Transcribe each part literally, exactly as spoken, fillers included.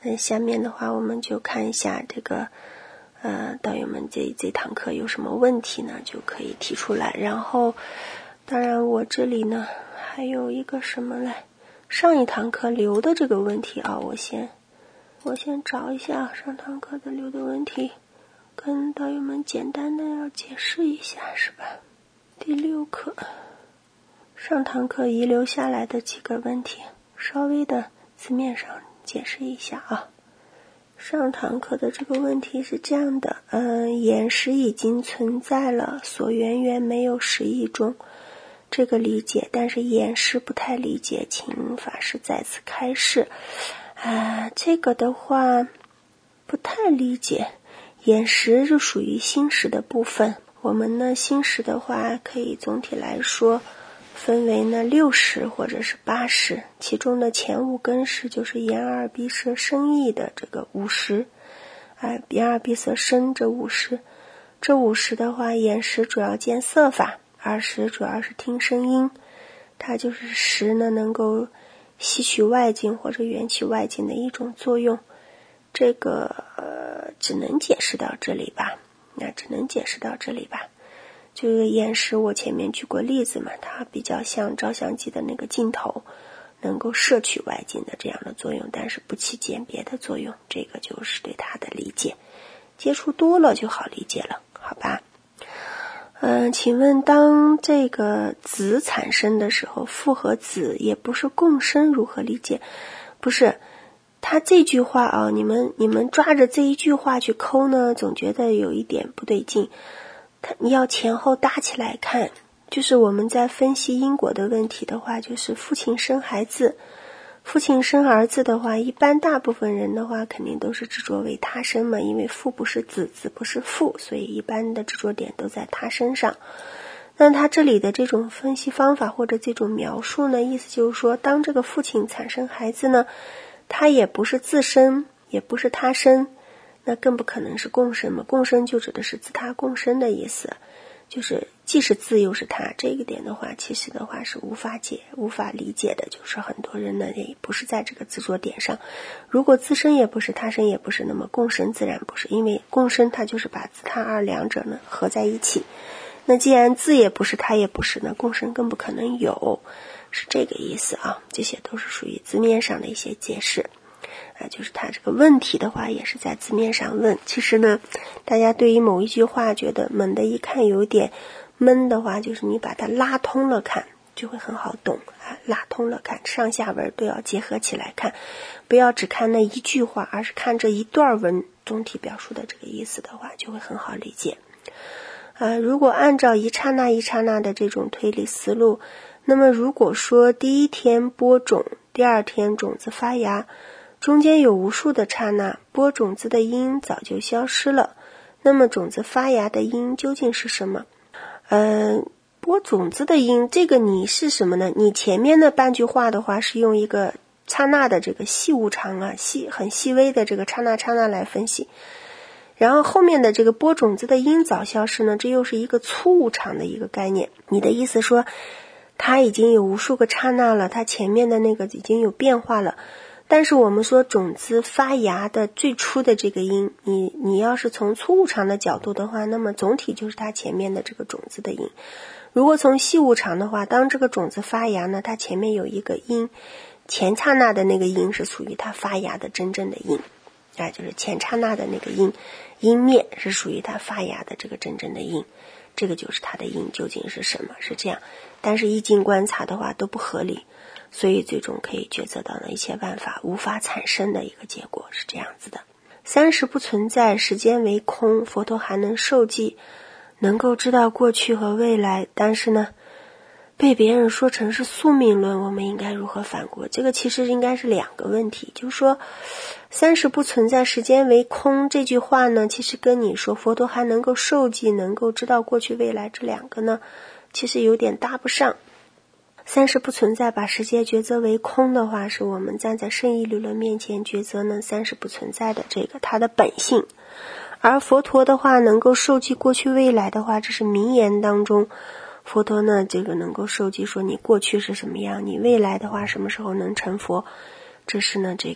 那下面的话我们就看一下这个呃，道友们这这堂课有什么问题呢，就可以提出来。然后当然我这里呢还有一个什么来，上一堂课留的这个问题啊，我先我先找一下上堂课的留的问题，跟道友们简单的要解释一下，是吧？第六课上堂课遗留下来的几个问题，稍微的字面上解释一下啊。上堂课的这个问题是这样的，嗯，眼识已经存在了，所缘缘没有实义中，这个理解，但是眼识不太理解，请法师再次开示。啊，这个的话不太理解，眼识是属于心识的部分。我们呢心识的话可以总体来说分为呢六识或者是八识，其中的前五根识就是眼耳鼻舌身意的这个五识，啊，眼耳鼻舌身这五识，这五识的话，眼识主要见色法，耳识主要是听声音，它就是识呢能够吸取外境或者缘起外境的一种作用。这个呃只能解释到这里吧，那只能解释到这里吧。这个眼识我前面举过例子嘛，它比较像照相机的那个镜头，能够摄取外境的这样的作用，但是不起鉴别的作用，这个就是对它的理解。接触多了就好理解了，好吧？嗯，请问当这个子产生的时候，父和子也不是共生，如何理解？不是，他这句话啊，你们你们抓着这一句话去抠呢，总觉得有一点不对劲。你要前后搭起来看，就是我们在分析因果的问题的话，就是父亲生孩子，父亲生儿子的话，一般大部分人的话肯定都是执着为他生嘛，因为父不是子，子不是父，所以一般的执着点都在他身上。那他这里的这种分析方法或者这种描述呢，意思就是说，当这个父亲产生孩子呢，他也不是自生，也不是他生，那更不可能是共生嘛，共生就指的是自他共生的意思，就是既是自又是他，这个点的话其实的话是无法解无法理解的，就是很多人呢也不是在这个执着点上。如果自生也不是，他生也不是，那么共生自然不是，因为共生它就是把自他二两者呢合在一起，那既然自也不是他也不是，那共生更不可能有，是这个意思啊。这些都是属于字面上的一些解释啊，就是他这个问题的话也是在字面上问。其实呢，大家对于某一句话觉得猛的一看有点闷的话，就是你把它拉通了看就会很好懂啊，拉通了看，上下文都要结合起来看，不要只看那一句话，而是看这一段文总体表述的这个意思的话，就会很好理解。呃，如果按照一刹那一刹那的这种推理思路，那么如果说第一天播种，第二天种子发芽，中间有无数的刹那，播种子的因早就消失了，那么种子发芽的因究竟是什么？呃，播种子的因，这个你是什么呢？你前面的半句话的话是用一个刹那的这个细无常啊，细很细微的这个刹那刹那来分析，然后后面的这个播种子的因早消失呢，这又是一个粗无常的一个概念。你的意思说它已经有无数个刹那了，它前面的那个已经有变化了，但是我们说种子发芽的最初的这个因，你你要是从粗无常的角度的话，那么总体就是它前面的这个种子的因。如果从细无常的话，当这个种子发芽呢，它前面有一个因，前刹那的那个因是属于它发芽的真正的因啊，就是前刹那的那个因，因面是属于它发芽的这个真正的因，这个就是它的因究竟是什么，是这样。但是一经观察的话都不合理，所以最终可以抉择到了一切办法无法产生的一个结果，是这样子的。三识不存在，时间为空，佛陀还能受记，能够知道过去和未来，但是呢被别人说成是宿命论，我们应该如何反驳？这个其实应该是两个问题，就是说三识不存在，时间为空这句话呢，其实跟你说佛陀还能够受记，能够知道过去未来，这两个呢其实有点搭不上。三识不存在，把世界抉择为空的话，是我们站在圣义理论面前抉择呢三识不存在的这个它的本性。而佛陀的话能够受记过去未来的话，这是名言当中佛陀呢这个能够受记说你过去是什么样，你未来的话什么时候能成佛，这是呢这个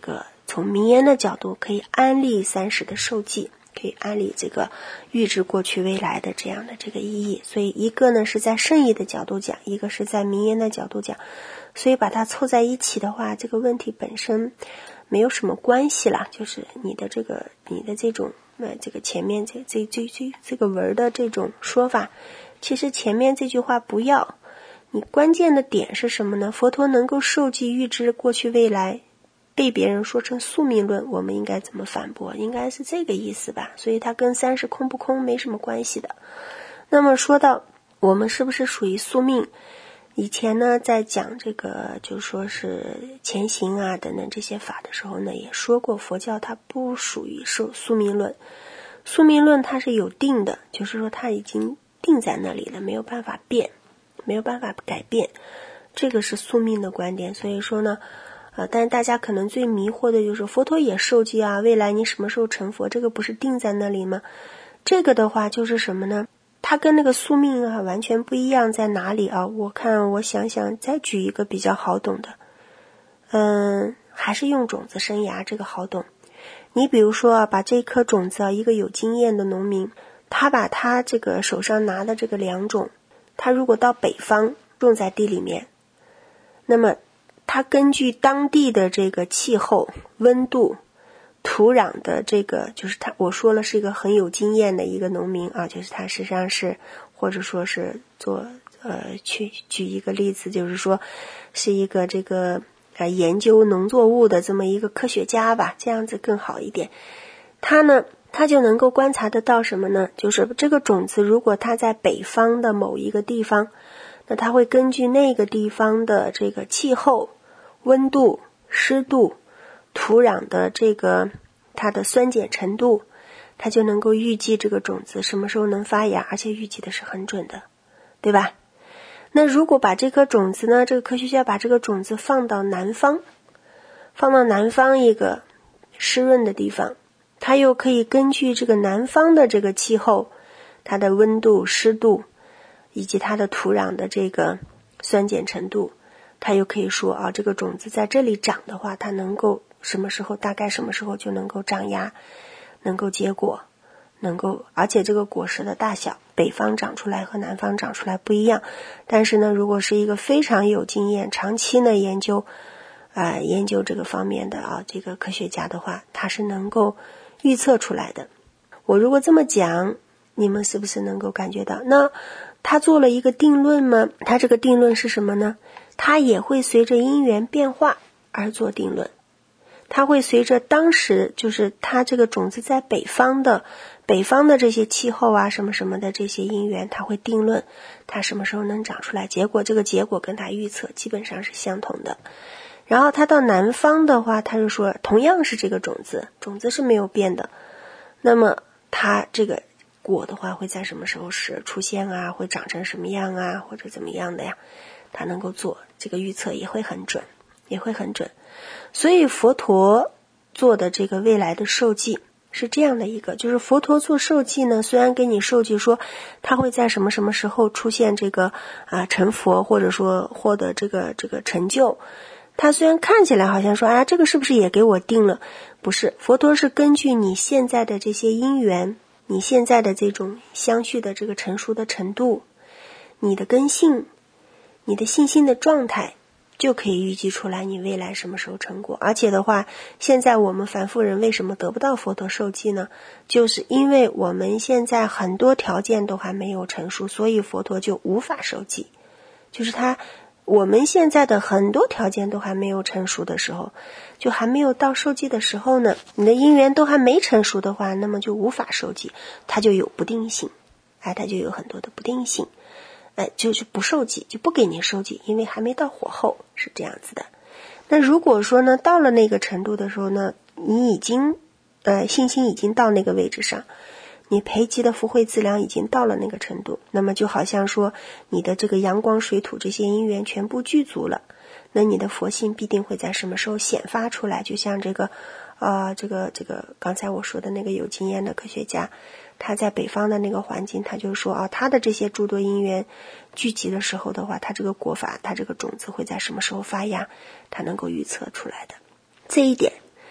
从名言的角度可以安利三世的受记，可以安利这个预知过去未来的这样的这个意义。所以一个呢是在圣意的角度讲，一个是在名言的角度讲，所以把它凑在一起的话，这个问题本身没有什么关系啦，就是你的这个你的这种呃这个前面这这这这这个文的这种说法，其实前面这句话不要，你关键的点是什么呢？佛陀能够受记预知过去未来，被别人说成宿命论，我们应该怎么反驳？应该是这个意思吧。所以它跟三世空不空没什么关系的。那么说到我们是不是属于宿命，以前呢在讲这个就说是前行啊等等这些法的时候呢，也说过佛教它不属于受宿命论。宿命论它是有定的，就是说它已经定在那里了，没有办法变，没有办法改变，这个是宿命的观点。所以说呢呃，但是大家可能最迷惑的就是佛陀也受记啊，未来你什么时候成佛，这个不是定在那里吗？这个的话就是什么呢？它跟那个宿命啊完全不一样，在哪里啊？我看我想想再举一个比较好懂的，嗯，还是用种子生涯这个好懂。你比如说啊，把这颗种子啊，一个有经验的农民，他把他这个手上拿的这个良种，他如果到北方种在地里面，那么他根据当地的这个气候、温度、土壤的这个，就是他我说了是一个很有经验的一个农民啊，就是他实际上是或者说是做呃去举一个例子，就是说是一个这个呃研究农作物的这么一个科学家吧，这样子更好一点。他呢他就能够观察得到什么呢？就是这个种子如果它在北方的某一个地方，那他会根据那个地方的这个气候、温度、湿度、土壤的这个它的酸碱程度，它就能够预计这个种子什么时候能发芽，而且预计的是很准的，对吧？那如果把这颗种子呢，这个科学家把这个种子放到南方，放到南方一个湿润的地方，它又可以根据这个南方的这个气候，它的温度、湿度以及它的土壤的这个酸碱程度，它又可以说啊，这个种子在这里长的话，它能够什么时候大概什么时候就能够长芽，能够结果，能够而且这个果实的大小，北方长出来和南方长出来不一样。但是呢，如果是一个非常有经验、长期呢研究啊、呃、研究这个方面的啊这个科学家的话，他是能够预测出来的。我如果这么讲，你们是不是能够感觉到？那他做了一个定论吗？他这个定论是什么呢？他也会随着因缘变化而做定论。它会随着当时就是它这个种子在北方的北方的这些气候啊什么什么的这些因缘，它会定论它什么时候能长出来，结果这个结果跟它预测基本上是相同的。然后它到南方的话，它就说同样是这个种子，种子是没有变的，那么它这个果的话会在什么时候是出现啊，会长成什么样啊，或者怎么样的呀，它能够做这个预测也会很准，也会很准。所以佛陀做的这个未来的受记是这样的一个，就是佛陀做受记呢，虽然给你受记说他会在什么什么时候出现这个啊、呃、成佛，或者说获得这个这个成就，他虽然看起来好像说啊这个是不是也给我定了，不是，佛陀是根据你现在的这些因缘，你现在的这种相续的这个成熟的程度，你的根性，你的信心的状态，就可以预计出来你未来什么时候成果。而且的话，现在我们凡夫人为什么得不到佛陀受记呢？就是因为我们现在很多条件都还没有成熟，所以佛陀就无法受记。就是他我们现在的很多条件都还没有成熟的时候，就还没有到受记的时候呢，你的因缘都还没成熟的话，那么就无法受记，它就有不定性，哎，它就有很多的不定性。呃，就是不受记，就不给你受记，因为还没到火候，是这样子的。那如果说呢，到了那个程度的时候呢，你已经呃信心已经到那个位置上，你培积的福慧资粮已经到了那个程度，那么就好像说你的这个阳光水土这些因缘全部具足了，那你的佛性必定会在什么时候显发出来。就像这个呃这个这个刚才我说的那个有经验的科学家，他在北方的那个环境，他就说啊，他的这些诸多因缘聚集的时候的话，他这个果法，他这个种子会在什么时候发芽，他能够预测出来的。这一点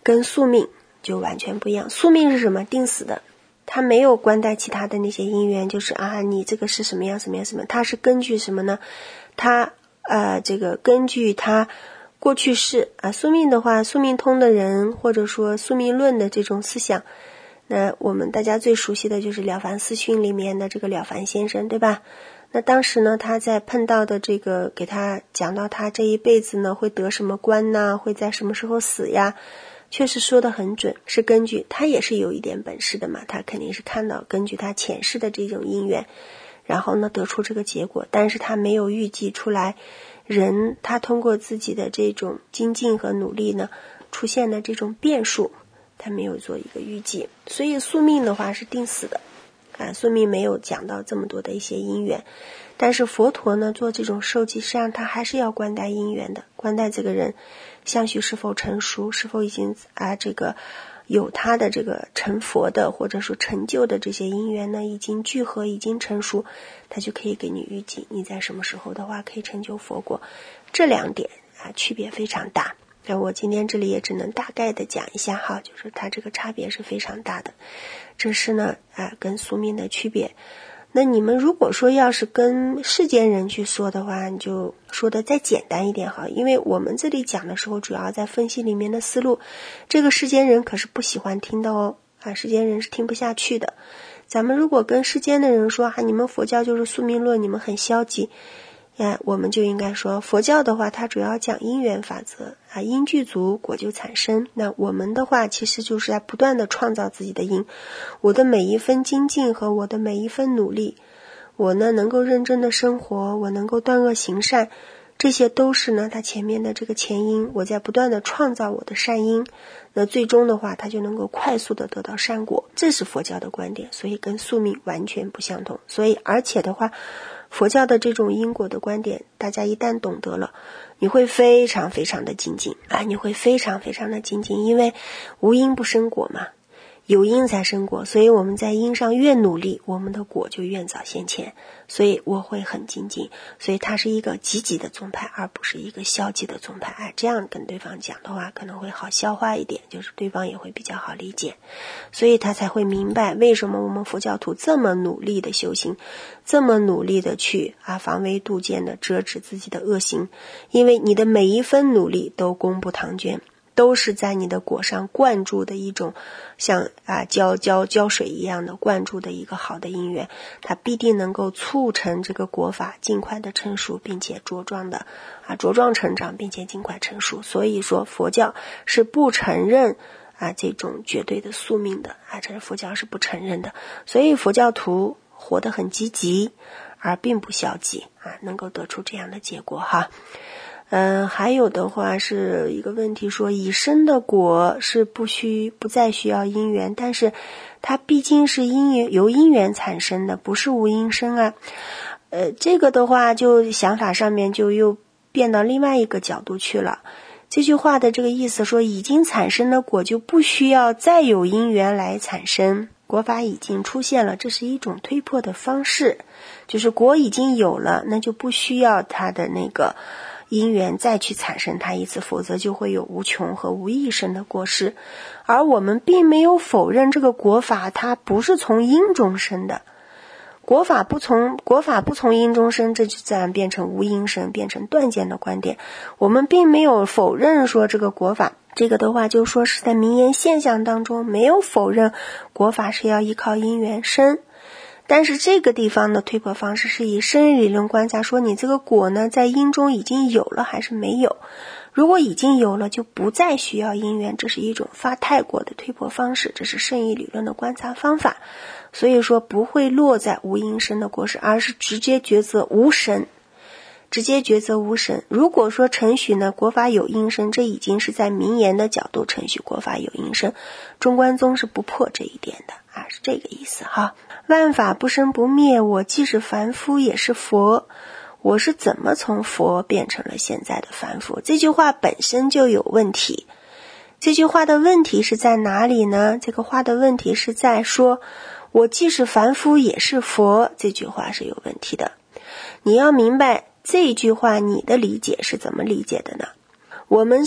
跟宿命就完全不一样。宿命是什么？定死的，它没有关带其他的那些因缘，就是啊，你这个是什么样什么样什么样，它是根据什么呢？它呃，这个根据它过去式啊。宿命的话，宿命通的人或者说宿命论的这种思想，那我们大家最熟悉的就是了凡四训里面的这个了凡先生，对吧？那当时呢，他在碰到的这个给他讲到他这一辈子呢会得什么官呐，会在什么时候死呀，确实说得很准，是根据他也是有一点本事的嘛，他肯定是看到根据他前世的这种因缘，然后呢得出这个结果，但是他没有预计出来人他通过自己的这种精进和努力呢出现的这种变数，他没有做一个预计。所以宿命的话是定死的啊，宿命没有讲到这么多的一些因缘，但是佛陀呢做这种授记，实际上他还是要关带因缘的，关带这个人相续是否成熟，是否已经啊这个有他的这个成佛的或者说成就的这些因缘呢已经聚合，已经成熟，他就可以给你预计你在什么时候的话可以成就佛果。这两点啊区别非常大，那我今天这里也只能大概的讲一下哈，就是它这个差别是非常大的。这是呢啊跟宿命的区别。那你们如果说要是跟世间人去说的话，你就说的再简单一点哈，因为我们这里讲的时候主要在分析里面的思路，这个世间人可是不喜欢听的哦，啊，世间人是听不下去的。咱们如果跟世间的人说啊，你们佛教就是宿命论，你们很消极，呀，我们就应该说佛教的话它主要讲因缘法则啊，因具足果就产生。那我们的话其实就是在不断的创造自己的因，我的每一分精进和我的每一分努力，我呢能够认真的生活，我能够断恶行善，这些都是呢它前面的这个前因，我在不断的创造我的善因，那最终的话它就能够快速的得到善果，这是佛教的观点，所以跟宿命完全不相同。所以而且的话佛教的这种因果的观点，大家一旦懂得了，你会非常非常的精进啊，你会非常非常的精进，因为无因不生果嘛，有因才生果，所以我们在因上越努力，我们的果就越早现前，所以我会很精进，所以它是一个积极的宗派，而不是一个消极的宗派。哎，这样跟对方讲的话可能会好消化一点，就是对方也会比较好理解，所以他才会明白为什么我们佛教徒这么努力的修行，这么努力的去啊防微杜渐的遮止自己的恶行，因为你的每一分努力都功不唐捐，都是在你的果上灌注的一种像啊浇浇浇水一样的灌注的一个好的因缘，它必定能够促成这个果法尽快的成熟，并且茁壮的啊茁壮成长，并且尽快成熟。所以说佛教是不承认啊这种绝对的宿命的啊，这是佛教是不承认的。所以佛教徒活得很积极，而并不消极啊，能够得出这样的结果哈。嗯，还有的话是一个问题说，已生的果是不需不再需要因缘，但是它毕竟是因缘由因缘产生的，不是无因生啊。呃，这个的话就想法上面就又变到另外一个角度去了。这句话的这个意思说，已经产生的果就不需要再有因缘来产生，果法已经出现了，这是一种推破的方式，就是果已经有了，那就不需要它的那个因缘再去产生它一次，否则就会有无穷和无一生的果实。而我们并没有否认这个果法它不是从因中生的，果法不从果法不从因中生，这就自然变成无因生，变成断见的观点。我们并没有否认说这个果法，这个的话就说是在名言现象当中没有否认果法是要依靠因缘生，但是这个地方的推破方式是以生理理论观察，说你这个果呢在因中已经有了还是没有，如果已经有了就不再需要因缘，这是一种发态果的推破方式，这是圣义理论的观察方法。所以说不会落在无因生的果实，而是直接抉择无神，直接抉择无神。如果说承许呢果法有因生，这已经是在名言的角度承许果法有因生，中观宗是不破这一点的啊，是这个意思哈。万法不生不灭，我既是凡夫也是佛，我是怎么从佛变成了现在的凡夫？这句话本身就有问题。这句话的问题是在哪里呢？这个话的问题是在说我既是凡夫也是佛，这句话是有问题的。你要明白这句话你的理解是怎么理解的呢？我们是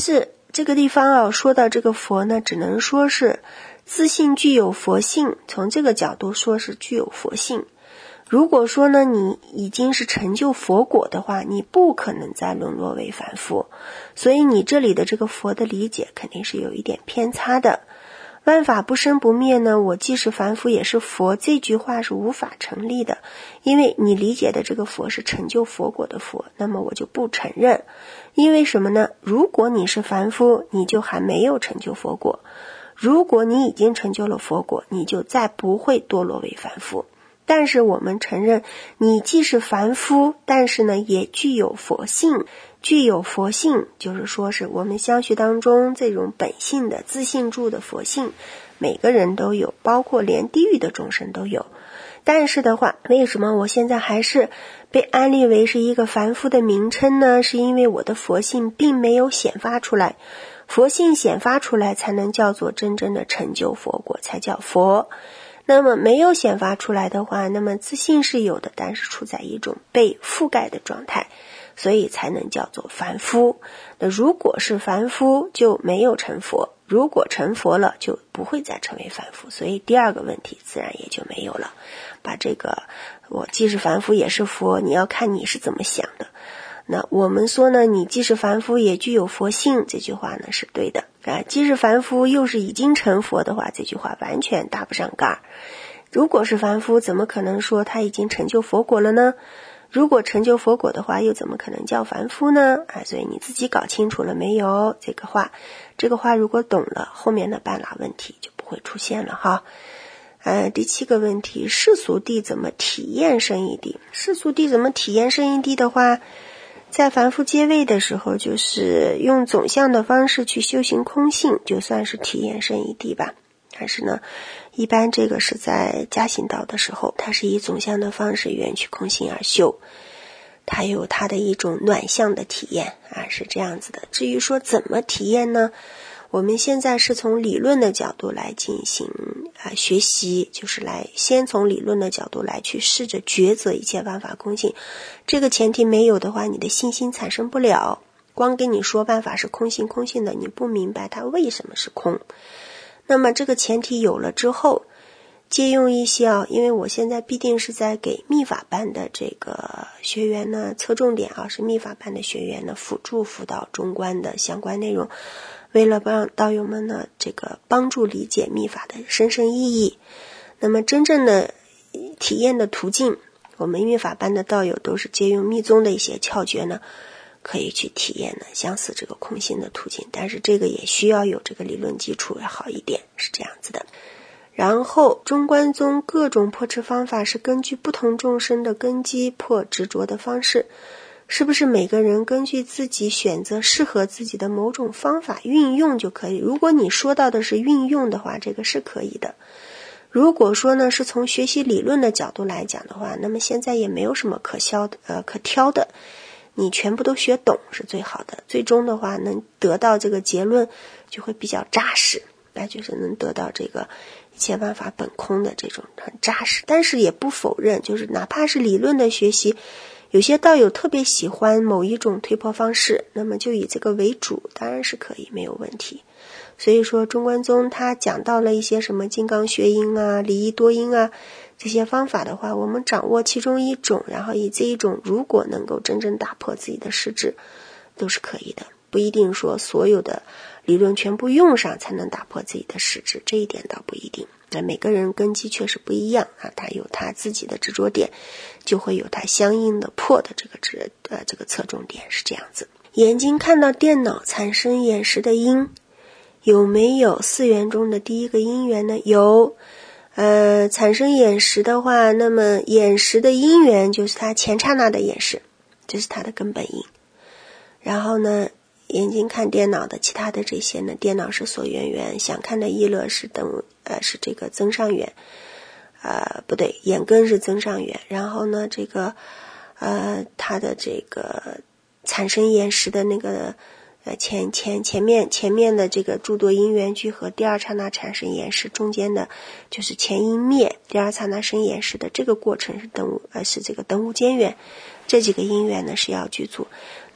这个地方啊，说到这个佛呢，只能说是自信具有佛性，从这个角度说是具有佛性。如果说呢，你已经是成就佛果的话，你不可能再沦落为凡夫，所以你这里的这个佛的理解肯定是有一点偏差的。万法不生不灭呢，我既是凡夫也是佛，这句话是无法成立的，因为你理解的这个佛是成就佛果的佛，那么我就不承认。因为什么呢？如果你是凡夫，你就还没有成就佛果；如果你已经成就了佛果，你就再不会堕落为凡夫。但是我们承认，你既是凡夫，但是呢，也具有佛性。具有佛性，就是说是我们相续当中这种本性的自信住的佛性，每个人都有，包括连地狱的众生都有。但是的话，为什么我现在还是被安立为是一个凡夫的名称呢？是因为我的佛性并没有显发出来，佛性显发出来才能叫做真正的成就佛果，才叫佛。那么没有显发出来的话，那么自信是有的，但是处在一种被覆盖的状态，所以才能叫做凡夫。那如果是凡夫，就没有成佛；如果成佛了，就不会再成为凡夫。所以第二个问题自然也就没有了。把这个我既是凡夫也是佛，你要看你是怎么想的。那我们说呢，你既是凡夫也具有佛性，这句话呢是对的啊。既是凡夫又是已经成佛的话，这句话完全搭不上盖。如果是凡夫，怎么可能说他已经成就佛果了呢？如果成就佛果的话，又怎么可能叫凡夫呢？啊，所以你自己搞清楚了没有？这个话，这个话如果懂了，后面的半拉问题就不会出现了哈。呃，第七个问题，世俗谛怎么体验圣义谛？世俗谛怎么体验圣义谛的话，在凡夫阶位的时候，就是用总相的方式去修行空性，就算是体验圣义谛吧。但是呢，一般这个是在加行道的时候，它是以总相的方式缘去空性而修，它有它的一种暖相的体验啊，是这样子的。至于说怎么体验呢，我们现在是从理论的角度来进行啊学习，就是来先从理论的角度来去试着抉择一切万法空性。这个前提没有的话，你的信心产生不了。光跟你说万法是空性空性的，你不明白它为什么是空。那么这个前提有了之后，借用一些啊，因为我现在必定是在给密法班的这个学员呢侧重点啊，是密法班的学员呢辅助辅导中观的相关内容，为了帮道友们呢这个帮助理解密法的深深意义。那么真正的体验的途径，我们密法班的道友都是借用密宗的一些窍诀呢，可以去体验的相似这个空性的途径，但是这个也需要有这个理论基础要好一点，是这样子的。然后中观宗各种破执方法是根据不同众生的根基破执着的方式，是不是每个人根据自己选择适合自己的某种方法运用就可以？如果你说到的是运用的话，这个是可以的。如果说呢是从学习理论的角度来讲的话，那么现在也没有什么可消的呃可挑的，你全部都学懂是最好的，最终的话能得到这个结论就会比较扎实，那就是能得到这个一切万法本空的这种很扎实。但是也不否认，就是哪怕是理论的学习，有些道友特别喜欢某一种推破方式，那么就以这个为主，当然是可以，没有问题。所以说中观宗他讲到了一些什么金刚学因啊、离一多因啊这些方法的话，我们掌握其中一种，然后以这一种如果能够真正打破自己的实质都是可以的，不一定说所有的理论全部用上才能打破自己的实质，这一点倒不一定。那每个人根基确实不一样啊，他有他自己的执着点，就会有他相应的破的这个执呃这个侧重点，是这样子。眼睛看到电脑产生眼识的因，有没有四缘中的第一个因缘呢？有。呃，产生眼识的话，那么眼识的因缘就是它前刹那的眼识，这是它的根本因。然后呢，眼睛看电脑的其他的这些呢，电脑是所缘缘，想看的意乐是等呃是这个增上缘，呃不对，眼根是增上缘。然后呢，这个呃它的这个产生眼识的那个呃前前前面前面的这个诸多因缘聚合，第二刹那产生眼识，中间的就是前因灭，第二刹那生眼识的这个过程是等无呃是这个等无间缘，这几个因缘呢是要具足。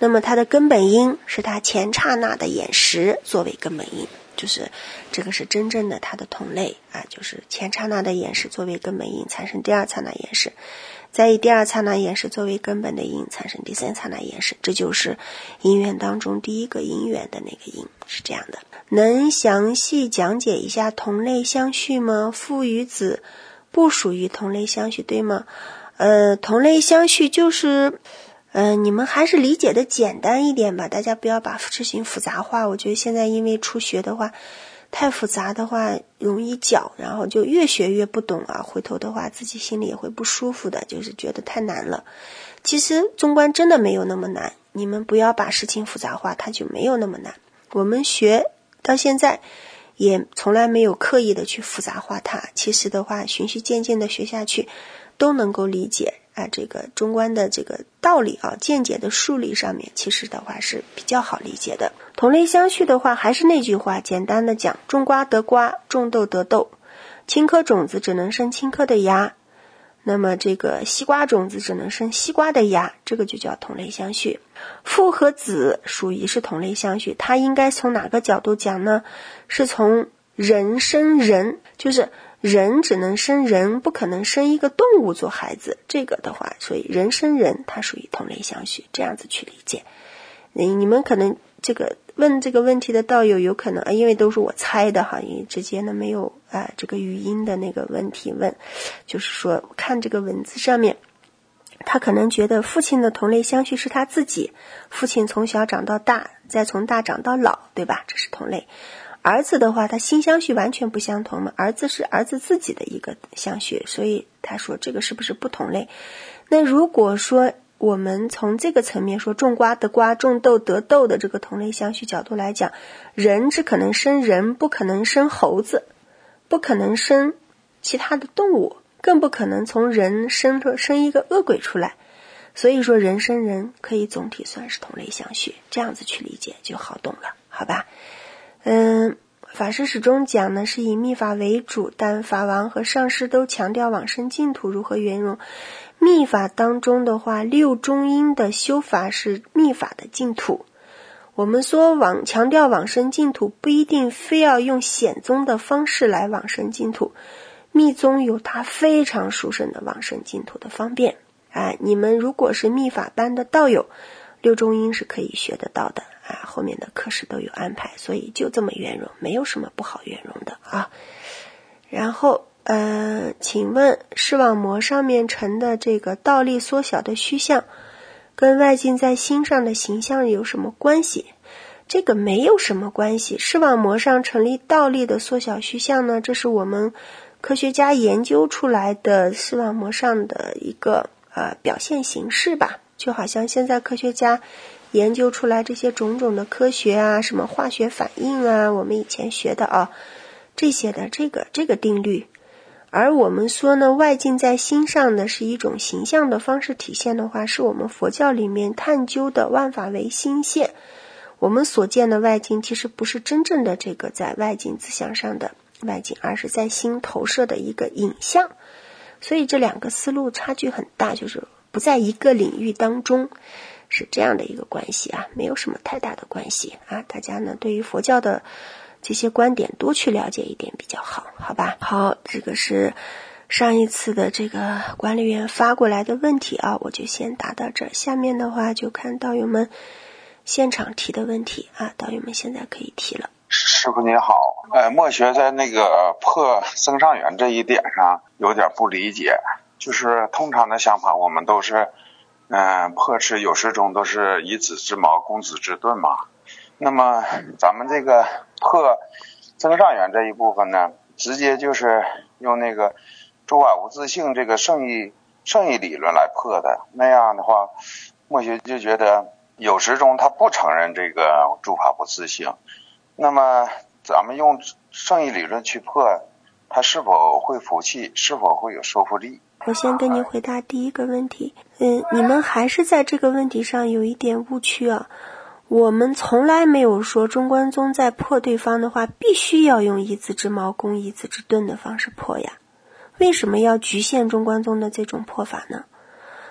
那么它的根本音是它前刹那的眼识作为根本音，就是这个是真正的它的同类啊，就是前刹那的眼识作为根本音产生第二刹那眼识，再以第二刹那眼识作为根本的音产生第三刹那眼识，这就是音源当中第一个音源的那个音，是这样的。能详细讲解一下同类相续吗？父与子不属于同类相续，对吗？呃，同类相续就是呃，你们还是理解的简单一点吧，大家不要把事情复杂化。我觉得现在因为初学的话太复杂的话容易搅，然后就越学越不懂啊，回头的话自己心里也会不舒服的，就是觉得太难了。其实中观真的没有那么难，你们不要把事情复杂化，它就没有那么难。我们学到现在也从来没有刻意的去复杂化它，其实的话循序渐进的学下去都能够理解啊，这个中观的这个道理啊，见解的树立上面其实的话是比较好理解的。同类相续的话还是那句话，简单的讲，种瓜得瓜，种豆得豆，青稞种子只能生青稞的芽，那么这个西瓜种子只能生西瓜的芽，这个就叫同类相续。父和子属于是同类相续，它应该从哪个角度讲呢？是从人生人，就是人只能生人，不可能生一个动物做孩子，这个的话，所以人生人它属于同类相续，这样子去理解。你们可能这个问这个问题的道友有可能啊，因为都是我猜的哈，因为直接呢没有啊、呃、这个语音的那个问题问，就是说看这个文字上面，他可能觉得父亲的同类相续是他自己，父亲从小长到大，再从大长到老，对吧？这是同类。儿子的话，他心相续完全不相同嘛，儿子是儿子自己的一个相续，所以他说这个是不是不同类？那如果说我们从这个层面说，种瓜得瓜，种豆得豆的这个同类相续角度来讲，人只可能生人，不可能生猴子，不可能生其他的动物，更不可能从人生生一个恶鬼出来。所以说人生人可以总体算是同类相续，这样子去理解就好懂了，好吧？嗯，法师始终讲呢是以密法为主，但法王和上师都强调往生净土如何圆融。密法当中的话，六中阴的修法是密法的净土。我们说往强调往生净土，不一定非要用显宗的方式来往生净土，密宗有它非常殊胜的往生净土的方便啊！你们如果是密法班的道友，六中阴是可以学得到的啊，后面的课时都有安排，所以就这么圆融，没有什么不好圆融的啊。然后呃，请问视网膜上面成的这个倒立缩小的虚像，跟外境在心上的形象有什么关系？这个没有什么关系。视网膜上成立倒立的缩小虚像呢，这是我们科学家研究出来的视网膜上的一个呃表现形式吧。就好像现在科学家研究出来这些种种的科学啊，什么化学反应啊，我们以前学的啊，这些的这个这个定律。而我们说呢，外境在心上的是一种形象的方式体现的话，是我们佛教里面探究的万法唯心现。我们所见的外境其实不是真正的这个在外境自相上的外境，而是在心投射的一个影像。所以这两个思路差距很大，就是不在一个领域当中，是这样的一个关系啊，没有什么太大的关系啊。大家呢对于佛教的这些观点多去了解一点比较好，好吧？好，这个是上一次的这个管理员发过来的问题啊，我就先答到这儿。下面的话就看道友们现场提的问题啊，道友们现在可以提了。 师傅你好，呃，墨学在那个破增上缘这一点上有点不理解，就是通常的想法我们都是，嗯、呃，破斥有时中都是以子之矛攻子之盾嘛。那么咱们这个破增上缘这一部分呢，直接就是用那个诸法无自性这个圣义圣义理论来破的，那样的话，墨学就觉得有时中他不承认这个诸法不自性。那么咱们用圣义理论去破，它是否会服气，是否会有说服力？ 我先跟你回答第一个问题。嗯，你们还是在这个问题上有一点误区啊。我们从来没有说中观宗在破对方的话必须要用以子之矛攻以子之盾的方式破呀。为什么要局限中观宗的这种破法呢？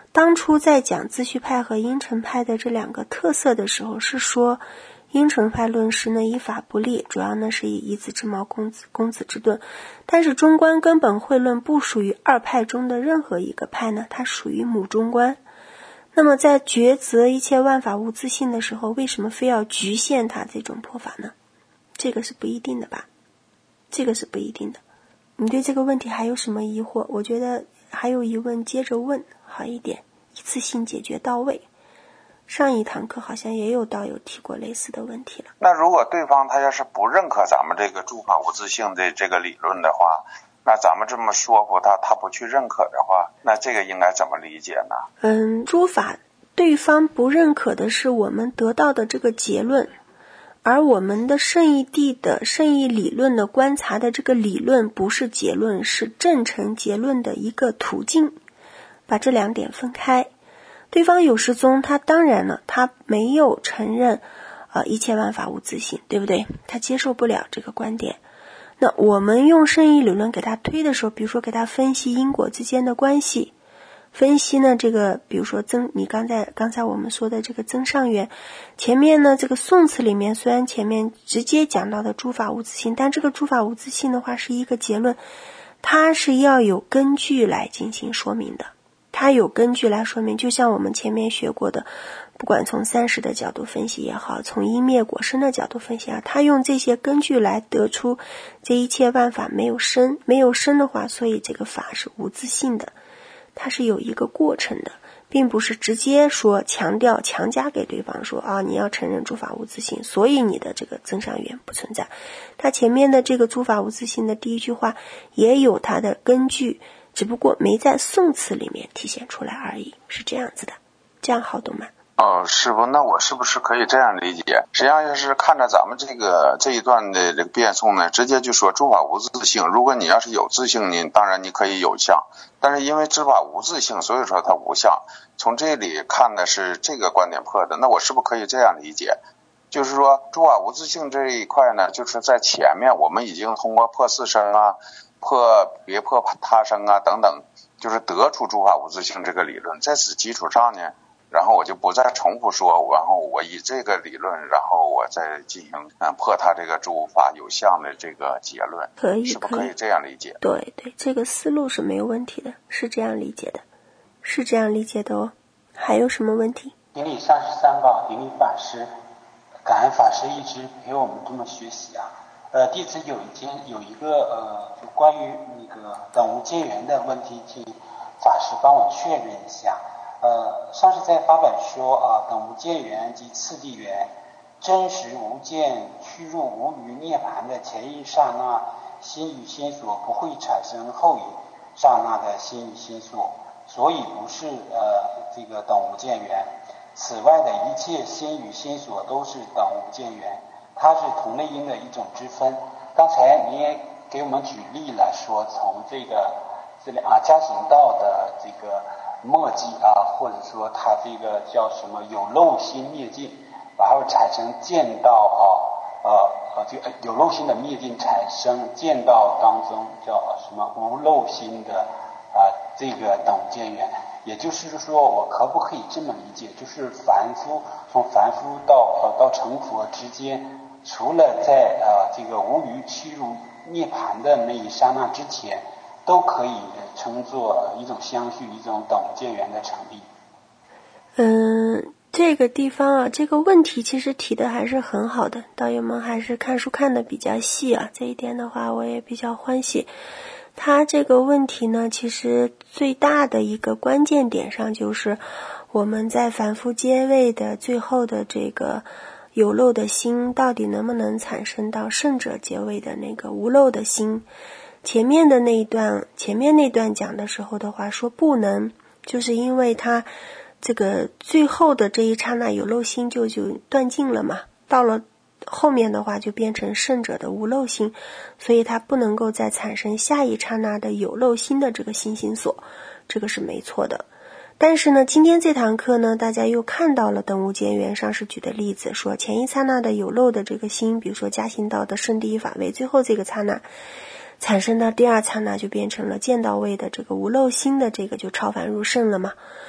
当初在讲自序派和阴沉派的这两个特色的时候，是说阴沉派论师呢依法不立，主要呢是以以子之矛攻子攻子之盾，但是中观根本会论不属于二派中的任何一个派呢，它属于母中观。那么在抉择一切万法无自性的时候，为什么非要局限它这种破法呢？这个是不一定的吧，这个是不一定的。你对这个问题还有什么疑惑？我觉得还有疑问接着问好一点，一次性解决到位。上一堂课好像也有道友提过类似的问题了。 那如果对方他要是不认可咱们这个诸法无自性的这个理论的话，那咱们这么说服他，他不去认可的话，那这个应该怎么理解呢？ 嗯，诸法对方不认可的是我们得到的这个结论，而我们的圣义谛的圣义理论的观察的这个理论不是结论，是证成结论的一个途径，把这两点分开。对方有失宗，他当然了，他没有承认呃一切万法无自性，对不对？他接受不了这个观点。那我们用圣义理论给他推的时候，比如说给他分析因果之间的关系，分析呢这个比如说增你刚才刚才我们说的这个增上缘，前面呢这个宋词里面虽然前面直接讲到的诸法无自性，但这个诸法无自性的话是一个结论，它是要有根据来进行说明的，它有根据来说明，就像我们前面学过的，不管从三十的角度分析也好，从因灭果生的角度分析啊，他用这些根据来得出这一切万法没有生，没有生的话，所以这个法是无自性的，它是有一个过程的，并不是直接说强调强加给对方说啊，你要承认诸法无自性，所以你的这个增上缘不存在。它前面的这个诸法无自性的第一句话也有它的根据，只不过没在宋词里面体现出来而已，是这样子的。这样好懂吗？ 哦，师傅，那我是不是可以这样理解？实际上要是看着咱们这个这一段的这个辩诵呢，直接就说诸法无自性。如果你要是有自性呢，当然你可以有相，但是因为诸法无自性，所以说它无相。从这里看的是这个观点破的，那我是不是可以这样理解？就是说诸法无自性这一块呢，就是在前面我们已经通过破四生啊、破别破他生啊等等，就是得出诸法无自性这个理论，在此基础上呢，然后我就不再重复说，然后我以这个理论，然后我再进行嗯破它这个诸法有相的这个结论， 可以， 是不是可以这样理解？ 对对，这个思路是没有问题的，是这样理解的，是这样理解的哦。还有什么问题？ 顶礼三十三号，顶礼法师，感恩法师一直陪我们这么学习啊。呃，弟子有一件有一个呃，就关于那个等无间缘的问题，请法师帮我确认一下。呃，上次在法本说啊，等无间缘及次第缘，真实无间趋入无余涅槃的前一刹那，心与心所不会产生后一刹那的心与心所，所以不是呃这个等无间缘。此外的一切心与心所都是等无间缘，它是同类因的一种之分。刚才你也给我们举例了，说从这个这里啊加行道的这个墨迹啊，或者说它这个叫什么有漏心灭尽，然后产生见道啊呃呃这个有漏心的灭尽产生见道当中叫什么无漏心的啊这个等无间缘。也就是说，我可不可以这么理解，就是凡夫从凡夫到呃到成佛之间，除了在呃这个无余趋入涅槃的那一刹那之前，都可以称作一种相续，一种等无间缘的成立。 嗯，这个地方啊，这个问题其实提的还是很好的，道友们还是看书看的比较细啊，这一点的话我也比较欢喜。他这个问题呢，其实最大的一个关键点上就是我们在反复阶位的最后的这个有漏的心到底能不能产生到圣者阶位的那个无漏的心。前面的那一段前面那段讲的时候的话说不能，就是因为他这个最后的这一刹那有漏心就就断尽了嘛，到了后面的话就变成圣者的无漏心，所以它不能够再产生下一刹那的有漏心的这个心心所，这个是没错的。但是呢，今天这堂课呢，大家又看到了等无间缘上师举的例子，说前一刹那的有漏的这个心，比如说加行道的圣第一法位，最后这个刹那产生到第二刹那就变成了见道位的这个无漏心的这个就超凡入圣了嘛。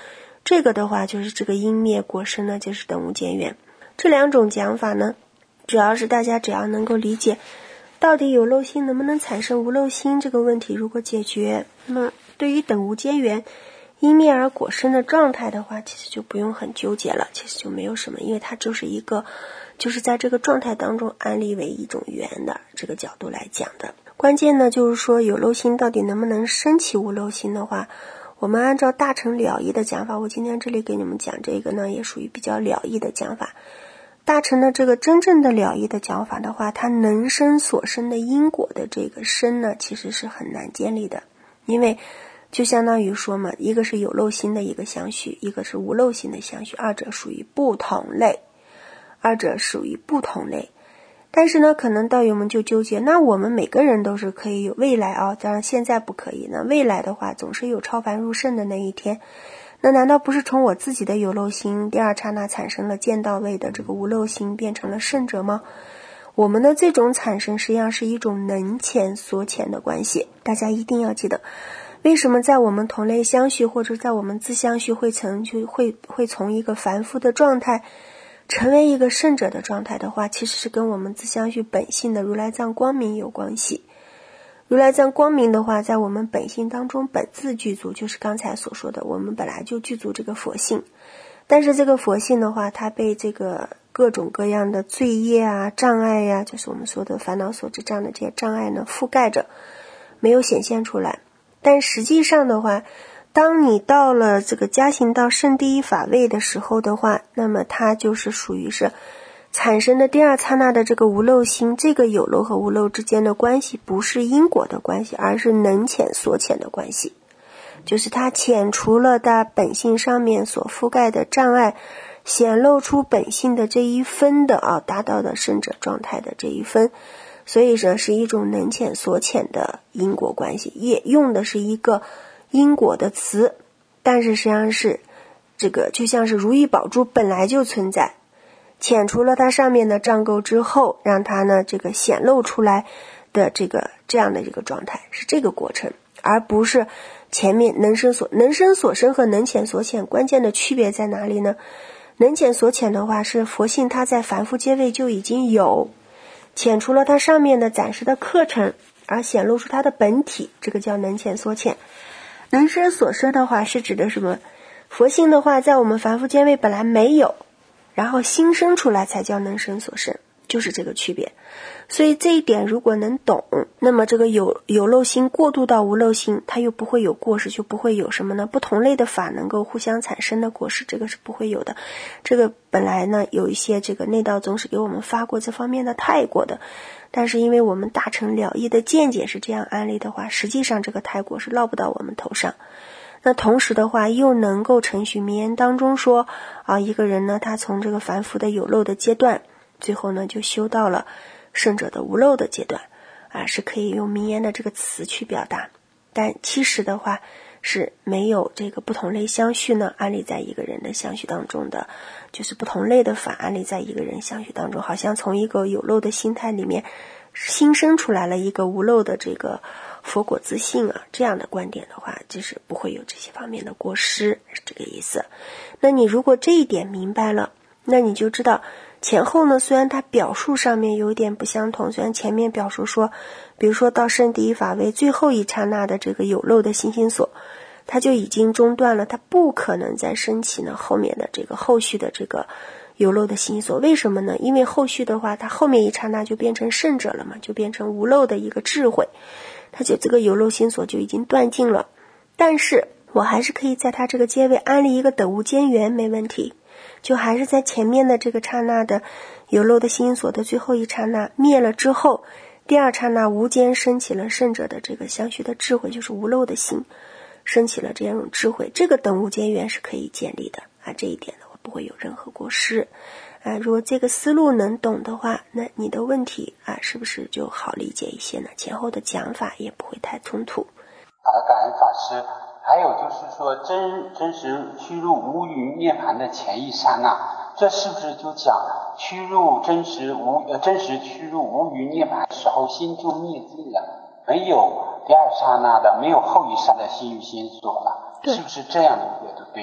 这个的话就是这个因灭果生呢就是等无间缘。这两种讲法呢，主要是大家只要能够理解到底有漏心能不能产生无漏心这个问题如果解决，那么对于等无间缘因灭而果生的状态的话，其实就不用很纠结了，其实就没有什么，因为它就是一个就是在这个状态当中安立为一种缘的这个角度来讲的。关键呢就是说有漏心到底能不能升起无漏心的话，我们按照大乘了义的讲法，我今天这里给你们讲这个呢也属于比较了义的讲法。大乘的这个真正的了义的讲法的话，它能生所生的因果的这个生呢其实是很难建立的，因为就相当于说嘛，一个是有漏心的一个相续，一个是无漏心的相续，二者属于不同类二者属于不同类。但是呢可能道友们就纠结，那我们每个人都是可以有未来啊，当然现在不可以，那未来的话总是有超凡入圣的那一天，那难道不是从我自己的有漏心第二刹那产生了见到位的这个无漏心变成了圣者吗？我们的这种产生实际上是一种能浅所浅的关系，大家一定要记得，为什么在我们同类相续或者在我们自相续会成就会会从一个凡夫的状态成为一个圣者的状态的话，其实是跟我们自相续本性的如来藏光明有关系。如来藏光明的话，在我们本性当中本自具足，就是刚才所说的我们本来就具足这个佛性，但是这个佛性的话它被这个各种各样的罪业啊障碍呀、啊，就是我们说的烦恼所致障的这些障碍呢覆盖着，没有显现出来。但实际上的话，当你到了这个加行到圣第一法位的时候的话，那么它就是属于是产生的第二刹那的这个无漏心，这个有漏和无漏之间的关系不是因果的关系，而是能浅所浅的关系，就是它遣除了它本性上面所覆盖的障碍，显露出本性的这一分的啊，达到的圣者状态的这一分，所以说是一种能浅所浅的因果关系，也用的是一个因果的词，但是实际上是这个就像是如意宝珠本来就存在，遣除了它上面的障垢之后，让它呢这个显露出来的这个这样的这个状态，是这个过程，而不是前面能生所能生所生和能浅所浅关键的区别在哪里呢？能浅所浅的话是佛性它在凡夫阶位就已经有，遣除了它上面的暂时的课程而显露出它的本体，这个叫能浅所浅。能生所生的话是指的什么？佛性的话在我们凡夫阶位本来没有，然后新生出来才叫能生所生，就是这个区别。所以这一点如果能懂，那么这个有有漏心过渡到无漏心，它又不会有过失，就不会有什么呢？不同类的法能够互相产生的过失，这个是不会有的。这个本来呢有一些这个内道宗是给我们发过这方面的泰果的，但是因为我们大乘了义的见解是这样安立的话，实际上这个泰果是落不到我们头上。那同时的话又能够承许名言当中说啊，一个人呢他从这个凡夫的有漏的阶段，最后呢就修到了圣者的无漏的阶段啊，是可以用名言的这个词去表达。但其实的话是没有这个不同类相续呢安立在一个人的相续当中的，就是不同类的法安立在一个人相续当中，好像从一个有漏的心态里面新生出来了一个无漏的这个佛果自性啊，这样的观点的话就是不会有这些方面的过失，是这个意思。那你如果这一点明白了，那你就知道前后呢虽然它表述上面有点不相同，虽然前面表述说比如说到圣第一法位最后一刹那的这个有漏的心心所它就已经中断了，它不可能再升起呢后面的这个后续的这个有漏的心所。为什么呢？因为后续的话它后面一刹那就变成圣者了嘛，就变成无漏的一个智慧，它就这个有漏心所就已经断尽了。但是我还是可以在它这个阶位安立一个等无间缘，没问题，就还是在前面的这个刹那的有漏的心所的最后一刹那灭了之后，第二刹那无间升起了圣者的这个相续的智慧，就是无漏的心升起了这样一种智慧，这个等无间缘是可以建立的啊，这一点呢我不会有任何过失啊。如果这个思路能懂的话，那你的问题啊是不是就好理解一些呢？前后的讲法也不会太冲突啊。感恩法师。还有就是说真真实趋入无余涅槃的前一刹那，这是不是就讲趋入真实无呃真实趋入无余涅槃的时候心就灭尽了，没有第二刹那的，没有后一刹的心与心所了，是不是这样的解读对了？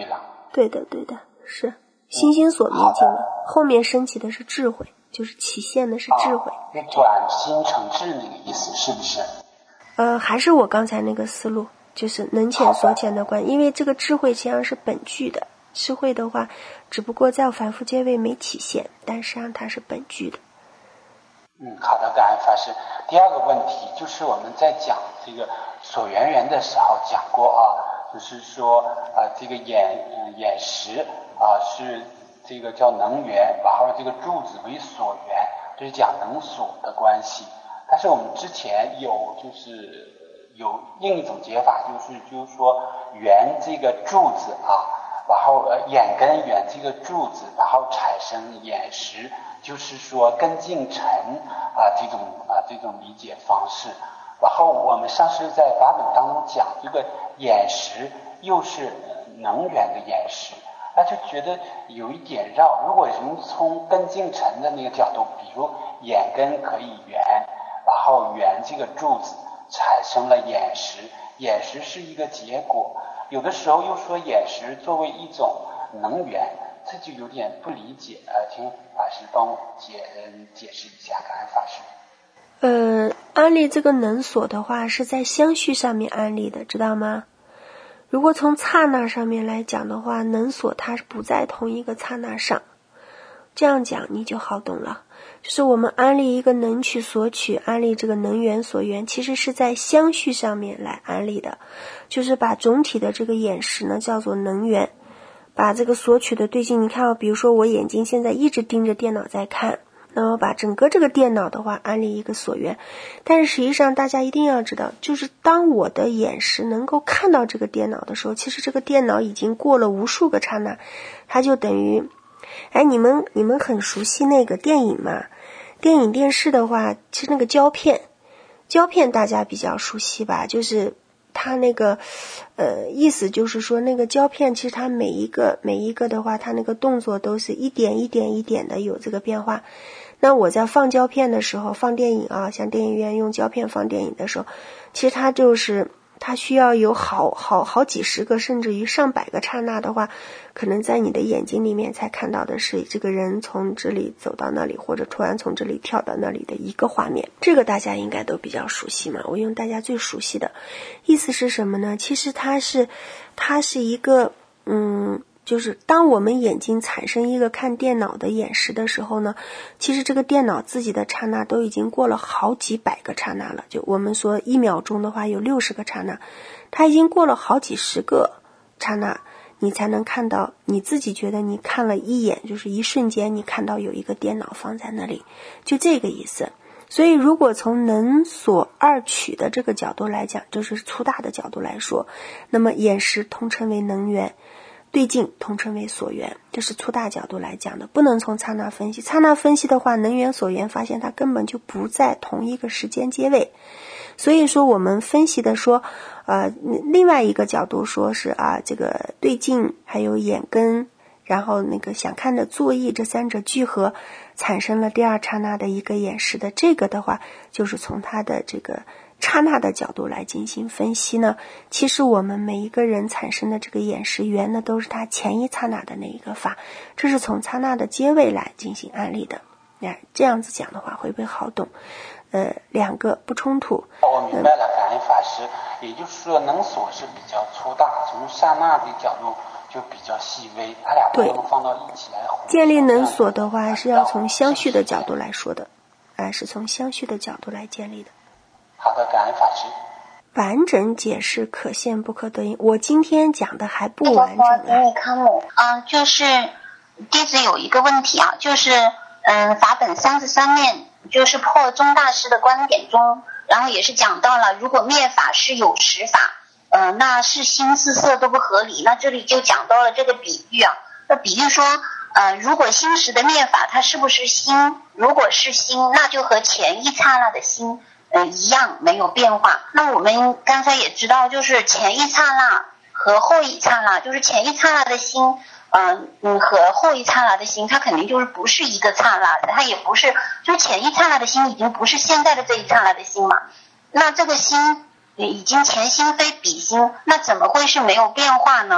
对的对的，是星星所灭尽了，后面升起的是智慧，就是起现的是智慧。 那、哦、转心成智那个意思是不是？ 呃，还是我刚才那个思路，就是能浅所浅的观，因为这个智慧实际上是本具的，智慧的话只不过在反复阶位没体现，但实际上它是本具的。 嗯，好的，感恩法师。第二个问题就是我们在讲这个所缘缘的时候讲过啊，就是说呃这个眼嗯眼识啊是这个叫能缘，然后这个柱子为所缘，这是讲能所的关系。但是我们之前有就是有另一种解法，就是就是说缘这个柱子啊，然后呃眼跟缘这个柱子，然后产生眼识，就是说根境尘啊这种啊这种理解方式。然后我们上次在法本当中讲这个眼识又是能缘的眼识，那就觉得有一点绕。如果人从根境尘的那个角度，比如眼根可以缘，然后缘这个柱子产生了眼识，眼识是一个结果，有的时候又说眼识作为一种能缘，这就有点不理解。呃，请法师帮我解解释一下，感恩法师。 呃，安立这个能所的话是在相续上面安立的，知道吗？如果从刹那上面来讲的话，能所它是不在同一个刹那上，这样讲你就好懂了。就是我们安立一个能取所取，安立这个能缘所缘，其实是在相续上面来安立的，就是把总体的这个眼识呢叫做能缘，把这个所取的对境，你看啊，比如说我眼睛现在一直盯着电脑在看，那么把整个这个电脑的话安立一个所缘，但是实际上大家一定要知道，就是当我的眼识能够看到这个电脑的时候，其实这个电脑已经过了无数个刹那，它就等于哎，你们你们很熟悉那个电影嘛？电影电视的话，其实那个胶片，胶片大家比较熟悉吧？就是它那个，呃，意思就是说那个胶片，其实它每一个每一个的话，它那个动作都是一点一点一点的有这个变化。那我在放胶片的时候，放电影啊，像电影院用胶片放电影的时候，其实它就是它需要有好好好几十个甚至于上百个刹那的话，可能在你的眼睛里面才看到的是这个人从这里走到那里，或者突然从这里跳到那里的一个画面。这个大家应该都比较熟悉嘛，我用大家最熟悉的。意思是什么呢？其实它是它是一个嗯就是当我们眼睛产生一个看电脑的眼识的时候呢，其实这个电脑自己的刹那都已经过了好几百个刹那了。就我们说一秒钟的话有六十个刹那，它已经过了好几十个刹那，你才能看到你自己觉得你看了一眼，就是一瞬间你看到有一个电脑放在那里，就这个意思。所以如果从能所二取的这个角度来讲，就是粗大的角度来说，那么眼识统称为能缘，对境统称为所缘，这是粗大角度来讲的，不能从刹那分析。刹那分析的话，能缘所缘发现它根本就不在同一个时间阶位。所以说我们分析的说呃，另外一个角度说是啊，这个对境还有眼根，然后那个想看的作意，这三者聚合产生了第二刹那的一个眼识的，这个的话就是从它的这个刹那的角度来进行分析呢。其实我们每一个人产生的这个眼识缘呢，都是他前一刹那的那一个法，这是从刹那的阶位来进行案例的。哎，这样子讲的话会不会好懂？呃，两个不冲突。 我明白了，感恩法师。也就是说，能所是比较粗大，从刹那的角度就比较细微，它俩不能放到一起来。 建立能所的话，是要从相续的角度来说的，哎、呃，是从相续的角度来建立的。 好的，感恩法师。 完整解释可现不可得因，我今天讲的还不完整啊。 给你康姆，嗯，就是弟子有一个问题啊，就是嗯，法本三十三面就是破宗大师的观点中，然后也是讲到了，如果灭法是有实法，呃，那是心四色都不合理。那这里就讲到了这个比喻啊，那比喻说，呃，如果心识的灭法，它是不是心？如果是心，那就和前一刹那的心。呃，一样没有变化。那我们刚才也知道，就是前一刹那和后一刹那，就是前一刹那的心，嗯、呃、嗯，和后一刹那的心，它肯定就是不是一个刹那的，它也不是，就是前一刹那的心已经不是现在的这一刹那的心嘛。那这个心已经前心非彼心，那怎么会是没有变化呢？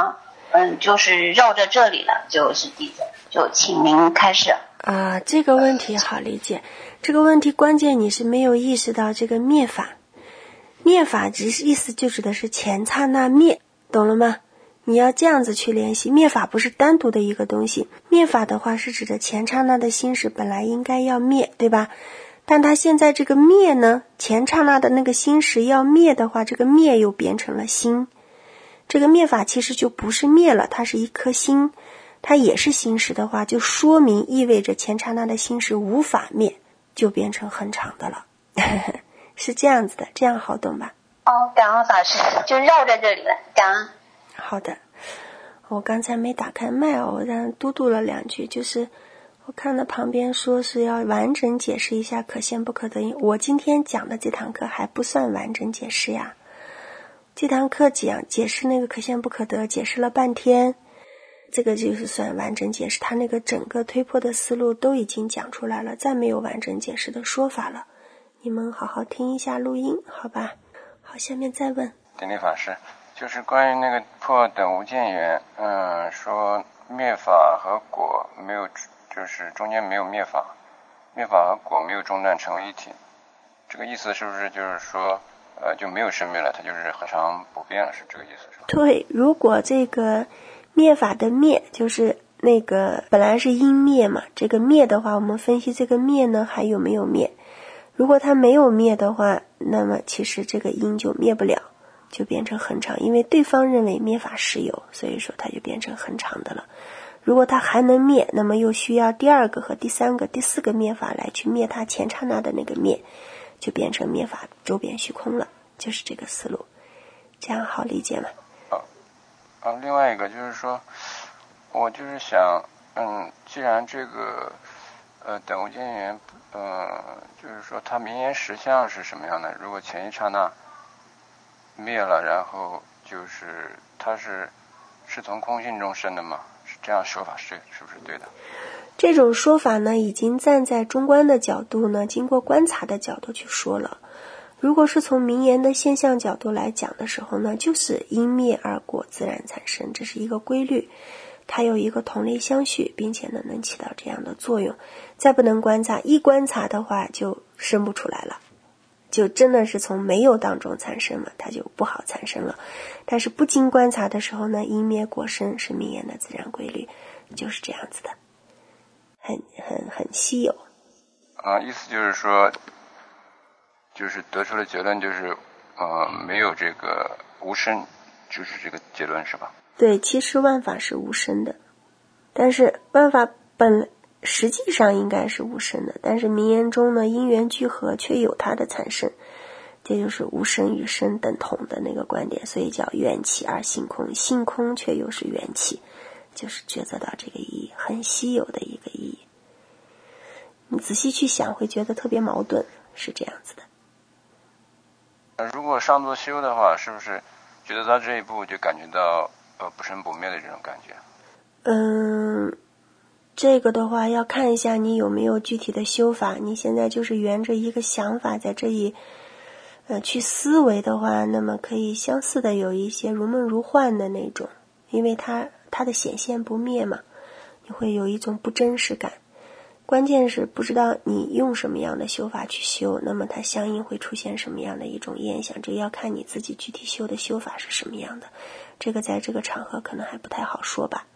嗯，就是绕着这里了，就是弟子就请您开始。 啊，这个问题好理解。这个问题关键你是没有意识到这个灭法，灭法只是意思就指的是前刹那灭，懂了吗？你要这样子去联系，灭法不是单独的一个东西，灭法的话是指的前刹那的心识本来应该要灭，对吧？但它现在这个灭呢，前刹那的那个心识要灭的话，这个灭又变成了心。这个灭法其实就不是灭了，它是一颗心，它也是心识的话，就说明意味着前刹那的心识无法灭，就变成很长的了。是这样子的，这样好懂吧？ 哦，感恩法师，就绕在这里了，感恩。 好的，我刚才没打开麦哦，我让嘟嘟了两句，就是我看到旁边说是要完整解释一下可现不可得因，我今天讲的这堂课还不算完整解释呀。这堂课讲解释那个可现不可得，解释了半天，这个就是算完整解释，他那个整个推破的思路都已经讲出来了，再没有完整解释的说法了。你们好好听一下录音，好吧？好，下面再问。 典礼法师，就是关于那个破等无间缘，嗯，说灭法和果没有，就是中间没有灭法，灭法和果没有中断成为一体，这个意思是不是就是说？呃，就没有生灭了，它就是恒常不变了，是这个意思是吧？ 对，如果这个灭法的灭，就是那个本来是因灭嘛，这个灭的话，我们分析这个灭呢还有没有灭。如果它没有灭的话，那么其实这个因就灭不了，就变成恒常，因为对方认为灭法实有，所以说它就变成恒常的了。如果它还能灭，那么又需要第二个和第三个、第四个灭法来去灭它前刹那的那个灭，就变成灭法周边虚空了，就是这个思路，这样好理解吗？ 啊啊，另外一个就是说，我就是想，嗯，既然这个呃等无间缘，呃，就是说它名言实相是什么样的？如果前一刹那灭了，然后就是它是是从空性中生的吗？是这样说法是是不是对的？ 这种说法呢，已经站在中观的角度呢，经过观察的角度去说了。如果是从名言的现象角度来讲的时候呢，就是因灭而果自然产生，这是一个规律，它有一个同类相续，并且呢能起到这样的作用。再不能观察，一观察的话就生不出来了，就真的是从没有当中产生了，它就不好产生了。但是不经观察的时候呢，因灭果生是名言的自然规律，就是这样子的，很很很稀有啊。意思就是说，就是得出了结论，就是呃没有这个无生，就是这个结论是吧？ 对，其实万法是无生的，但是万法本实际上应该是无生的，但是名言中呢，因缘聚合却有它的产生，这就是无生与生等同的那个观点，所以叫缘起而性空，性空却又是缘起，就是抉择到这个意义，很稀有的一个意义。你仔细去想会觉得特别矛盾，是这样子的。 如果上座修的话，是不是觉得到这一步就感觉到呃不生不灭的这种感觉？ 嗯，这个的话要看一下你有没有具体的修法。你现在就是沿着一个想法在这里呃去思维的话，那么可以相似的有一些如梦如幻的那种，因为它它的显现不灭嘛，你会有一种不真实感。关键是不知道你用什么样的修法去修，那么它相应会出现什么样的一种现象，这要看你自己具体修的修法是什么样的，这个在这个场合可能还不太好说吧。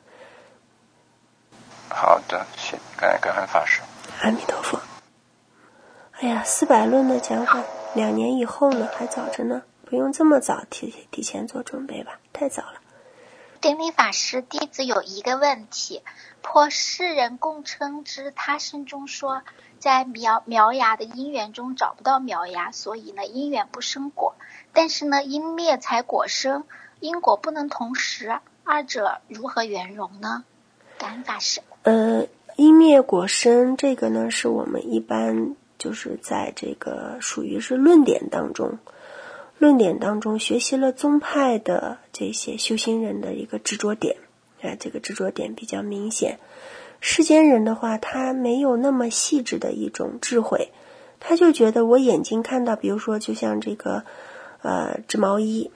好的，谢感感恩法师。 阿弥陀佛。哎呀，四百论的讲法两年以后呢，还早着呢，不用这么早提提前做准备吧，太早了。 典礼法师，弟子有一个问题，破世人共称之他生中说，在苗苗芽的因缘中找不到苗芽，所以呢因缘不生果，但是呢因灭才果生，因果不能同时，二者如何圆融呢？感恩法师。 呃，因灭果生这个呢，是我们一般就是在这个属于是论点当中。论点当中学习了宗派的这些修行人的一个执着点，啊，这个执着点比较明显。世间人的话，他没有那么细致的一种智慧，他就觉得我眼睛看到，比如说就像这个呃织毛衣，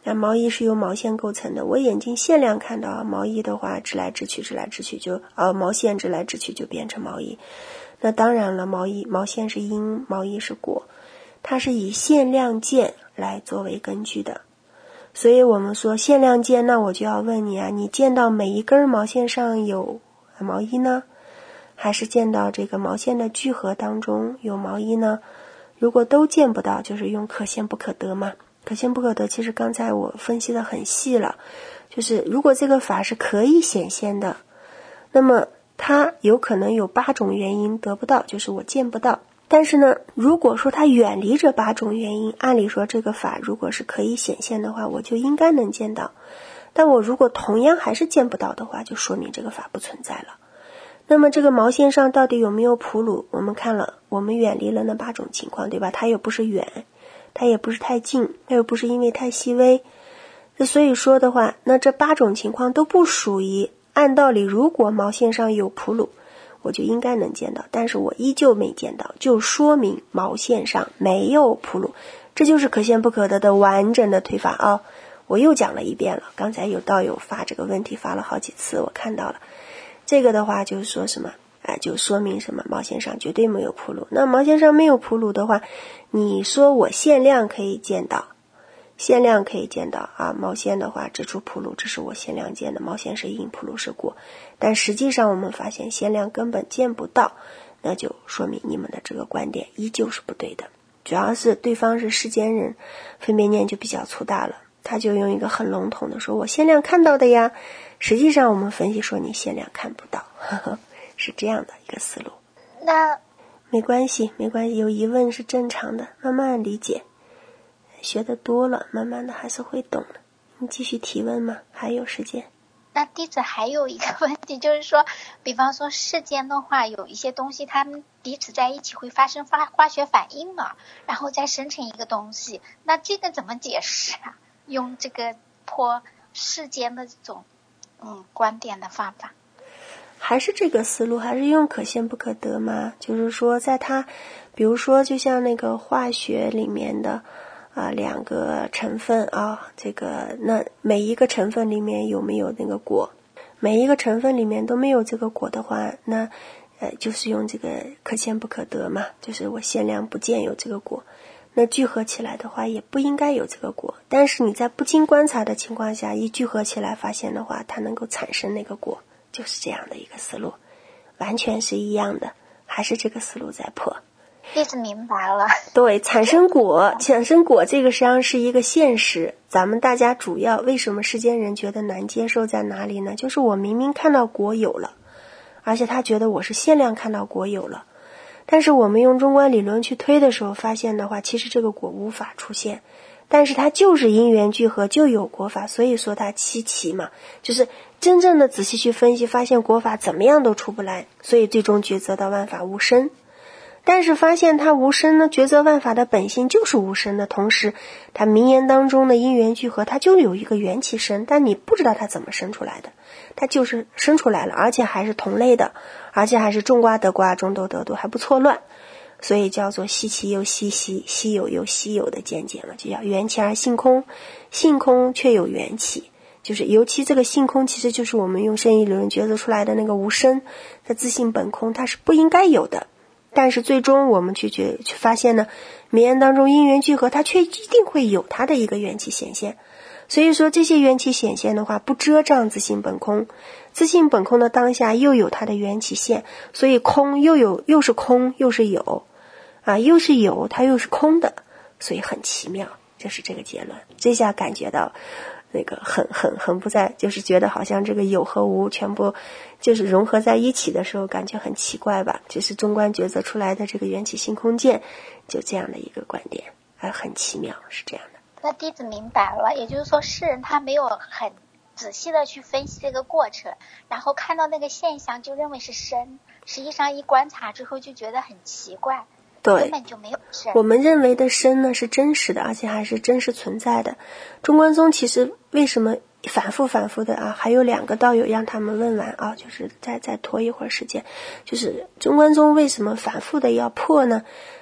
那毛衣是由毛线构成的，我眼睛限量看到啊，毛衣的话直来直去直来直去就呃毛线直来直去就变成毛衣。那当然了，毛衣毛线是因，毛衣是果，它是以限量件来作为根据的。所以我们说限量件，那我就要问你啊，你见到每一根毛线上有毛衣呢，还是见到这个毛线的聚合当中有毛衣呢？如果都见不到，就是用可见不可得嘛。可见不可得，其实刚才我分析的很细了，就是如果这个法是可以显现的，那么它有可能有八种原因得不到，就是我见不到。但是呢，如果说它远离这八种原因，按理说这个法如果是可以显现的话，我就应该能见到。但我如果同样还是见不到的话，就说明这个法不存在了。那么这个毛线上到底有没有哺乳，我们看了，我们远离了那八种情况，对吧？它也不是远，它也不是太近，它又不是因为太细微。那所以说的话，那这八种情况都不属于，按道理如果毛线上有哺乳，我就应该能见到，但是我依旧没见到，就说明毛线上没有哺乳。这就是可见不可得的完整的推法啊、哦！我又讲了一遍了，刚才有道友发这个问题发了好几次，我看到了。这个的话就是说什么啊，就说明什么，毛线上绝对没有哺乳。那毛线上没有哺乳的话，你说我限量可以见到，限量可以见到啊，毛线的话指出哺乳，这是我限量见的，毛线是因，哺乳是果。但实际上我们发现限量根本见不到，那就说明你们的这个观点依旧是不对的。主要是对方是世间人，分别念就比较粗大了，他就用一个很笼统的说我限量看到的呀，实际上我们分析说你限量看不到，呵呵，是这样的一个思路。 那没关系没关系，有疑问是正常的，慢慢理解，学得多了慢慢的还是会懂的。你继续提问嘛，还有时间。 那弟子还有一个问题，就是说比方说世间的话，有一些东西它们彼此在一起会发生化化学反应嘛，然后再生成一个东西，那这个怎么解释啊？用这个破世间的这种嗯观点的方法， 还是这个思路，还是用可见不可得嘛？就是说在它比如说就像那个化学里面的啊，两个成分啊，这个那每一个成分里面有没有那个果？每一个成分里面都没有这个果的话，那呃就是用这个可见不可得嘛，就是我限量不见有这个果。那聚合起来的话，也不应该有这个果。但是你在不经观察的情况下，一聚合起来发现的话，它能够产生那个果，就是这样的一个思路，完全是一样的，还是这个思路在破。 弟子明白了。 对，产生果，产生果这个实际上是一个现实。咱们大家主要为什么世间人觉得难接受在哪里呢？就是我明明看到果有了，而且他觉得我是限量看到果有了，但是我们用中观理论去推的时候发现的话，其实这个果无法出现，但是它就是因缘聚合就有果法，所以说它稀奇嘛，就是真正的仔细去分析，发现果法怎么样都出不来，所以最终抉择到万法无生。但是发现它无生呢，抉择万法的本性就是无生的同时，它名言当中的因缘聚合，它就有一个缘起生，但你不知道它怎么生出来的，它就是生出来了，而且还是同类的，而且还是种瓜得瓜，种豆得豆，还不错乱，所以叫做稀奇又稀稀，稀有又稀有的见解嘛，就叫缘起而性空，性空却有缘起，就是尤其这个性空其实就是我们用圣义理论抉择出来的那个无生的自性本空，它是不应该有的。但是最终我们去觉去发现呢，名言当中因缘聚合，它却一定会有它的一个缘起显现。所以说这些缘起显现的话，不遮障自性本空，自性本空的当下又有它的缘起现，所以空又有又是空又是有啊，又是有它又是空的，所以很奇妙，这是这个结论。这下感觉到那个很很很不在，就是觉得好像这个有和无全部就是融合在一起的时候，感觉很奇怪吧，就是中观抉择出来的这个缘起性空见，就这样的一个观点，还很奇妙，是这样的。 那弟子明白了，也就是说世人他没有很仔细的去分析这个过程，然后看到那个现象就认为是生，实际上一观察之后就觉得很奇怪， 对， 根本就没有生。 我们认为的生呢是真实的，而且还是真实存在的。中观宗其实为什么反复反复的啊？还有两个道友让他们问完啊，就是再再拖一会儿时间。就是中观宗为什么反复的要破呢？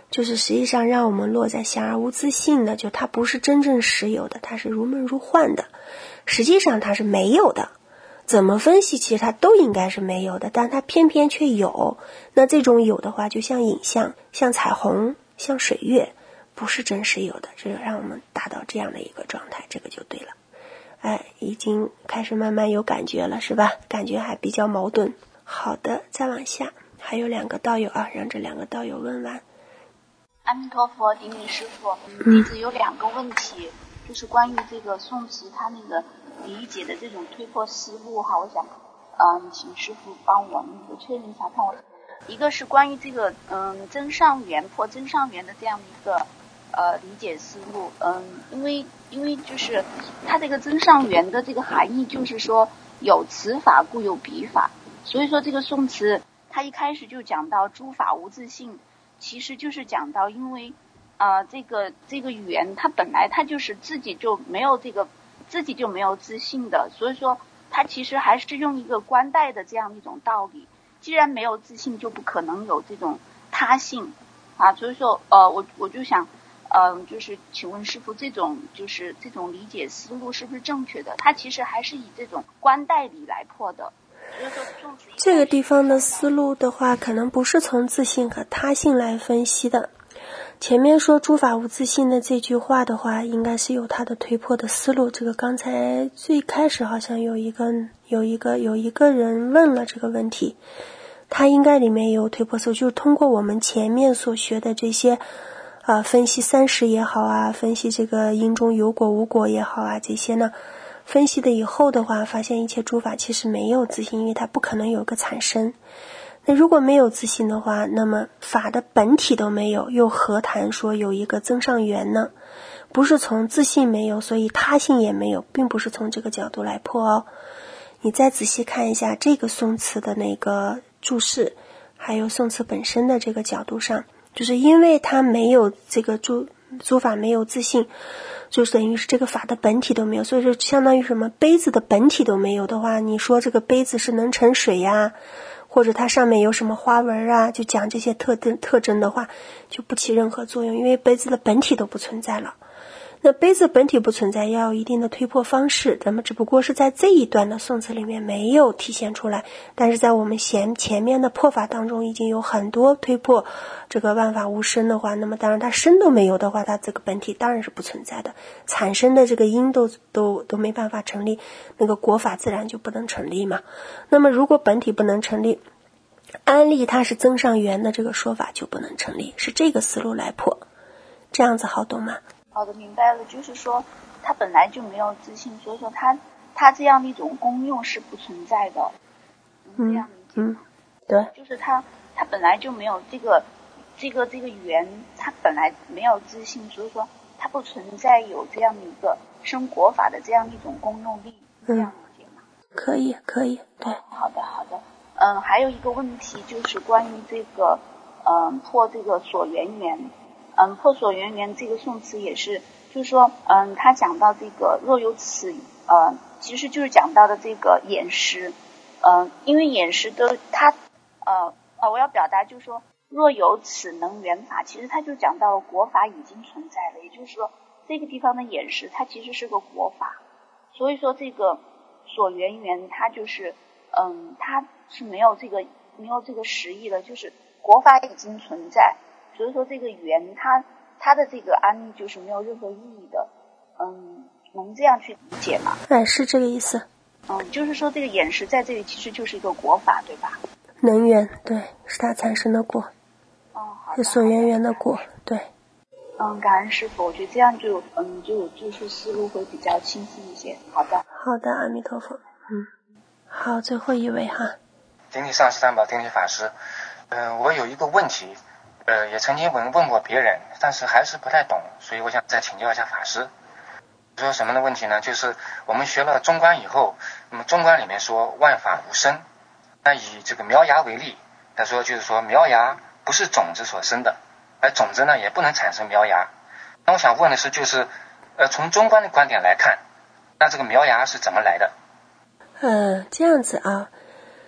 就是实际上让我们落在想而无自性的，就它不是真正实有的，它是如梦如幻的，实际上它是没有的。怎么分析其实它都应该是没有的，但它偏偏却有。那这种有的话就像影像，像彩虹，像水月，不是真实有的，这个让我们达到这样的一个状态，这个就对了。哎，已经开始慢慢有感觉了，是吧？感觉还比较矛盾。好的，再往下，还有两个道友啊，让这两个道友问完。 阿弥陀佛，顶礼师父，弟子有两个问题，嗯、就是关于这个宋词他那个理解的这种推破思路哈，我想，嗯，请师父帮我那个确认一下，看我。一个是关于这个嗯增上缘破增上缘的这样的一个呃理解思路，嗯，因为因为就是它这个增上缘的这个含义就是说有此法故有彼法，所以说这个宋词它一开始就讲到诸法无自性，其实就是讲到因为呃这个这个缘它本来它就是自己就没有这个自己就没有自性的，所以说它其实还是用一个观待的这样一种道理。既然没有自性，就不可能有这种他性啊，所以说呃我我就想嗯、呃、就是请问师父，这种就是这种理解思路是不是正确的？它其实还是以这种观待理来破的。所以说这个地方的思路的话，可能不是从自性和他性来分析的。前面说诸法无自性的这句话的话，应该是有它的推破的思路。这个刚才最开始好像有一个有一个有一个人问了这个问题，他应该里面有推破思路，就是通过我们前面所学的这些呃分析三识也好啊，分析这个因中有果无果也好啊，这些呢分析的以后的话，发现一切诸法其实没有自性，因为它不可能有个产生。那如果没有自性的话，那么法的本体都没有，又何谈说有一个增上缘呢？不是从自性没有，所以他性也没有，并不是从这个角度来破哦。你再仔细看一下这个宋词的那个注释，还有宋词本身的这个角度上，就是因为它没有这个诸诸法没有自性，就等于是这个法的本体都没有，所以说相当于什么杯子的本体都没有的话，你说这个杯子是能盛水呀，或者它上面有什么花纹啊，就讲这些特征特征的话，就不起任何作用，因为杯子的本体都不存在了。那杯子本体不存在，要有一定的推破方式，那么只不过是在这一段的宋词里面没有体现出来，但是在我们前前面的破法当中已经有很多推破这个万法无生的话，那么当然它生都没有的话，它这个本体当然是不存在的，产生的这个因都都都没办法成立，那个果法自然就不能成立嘛。那么如果本体不能成立，安立它是增上缘的这个说法就不能成立，是这个思路来破，这样子好懂吗？ 好的，明白了，就是说它本来就没有自性，所以说它它这样的一种功用是不存在的。 嗯， 这样理解吗？ 嗯，对， 就是它它本来就没有这个这个这个缘，它本来没有自性，所以说它不存在有这样的一个生果法的这样一种功用力。这样理解吗？ 可以，可以，对。 好的，好的。嗯，还有一个问题就是关于这个嗯破这个所缘缘。嗯，破所缘缘这个宋词也是，就是说，嗯，他讲到这个若有此，呃，其实就是讲到的这个眼识，嗯，因为眼识都他，呃，呃，我要表达就是说，若有此能缘法，其实他就讲到了果法已经存在了，也就是说，这个地方的眼识它其实是个果法，所以说这个所缘缘它就是，嗯，它是没有这个没有这个实义了，就是果法已经存在。所以说这个缘它它的这个安立就是没有任何意义的，嗯，能这样去理解吗？ 哎，是这个意思。 嗯，就是说这个眼识在这里其实就是一个果法，对吧？ 能缘，对，是它产生的果。 嗯，好的。 是所缘缘的果，对。 嗯，感恩师父，我觉得这样就嗯就就是思路会比较清晰一些。好的。 好的，阿弥陀佛。嗯，好，最后一位哈。 顶礼上师三宝，顶礼法师。嗯、呃，我有一个问题。呃，也曾经问问过别人，但是还是不太懂，所以我想再请教一下法师。说什么的问题呢？就是我们学了中观以后，那么中观里面说万法无生，那以这个苗芽为例，他说就是说苗芽不是种子所生的，而种子呢也不能产生苗芽。那我想问的是，就是呃从中观的观点来看，那这个苗芽是怎么来的？ 呃，这样子啊。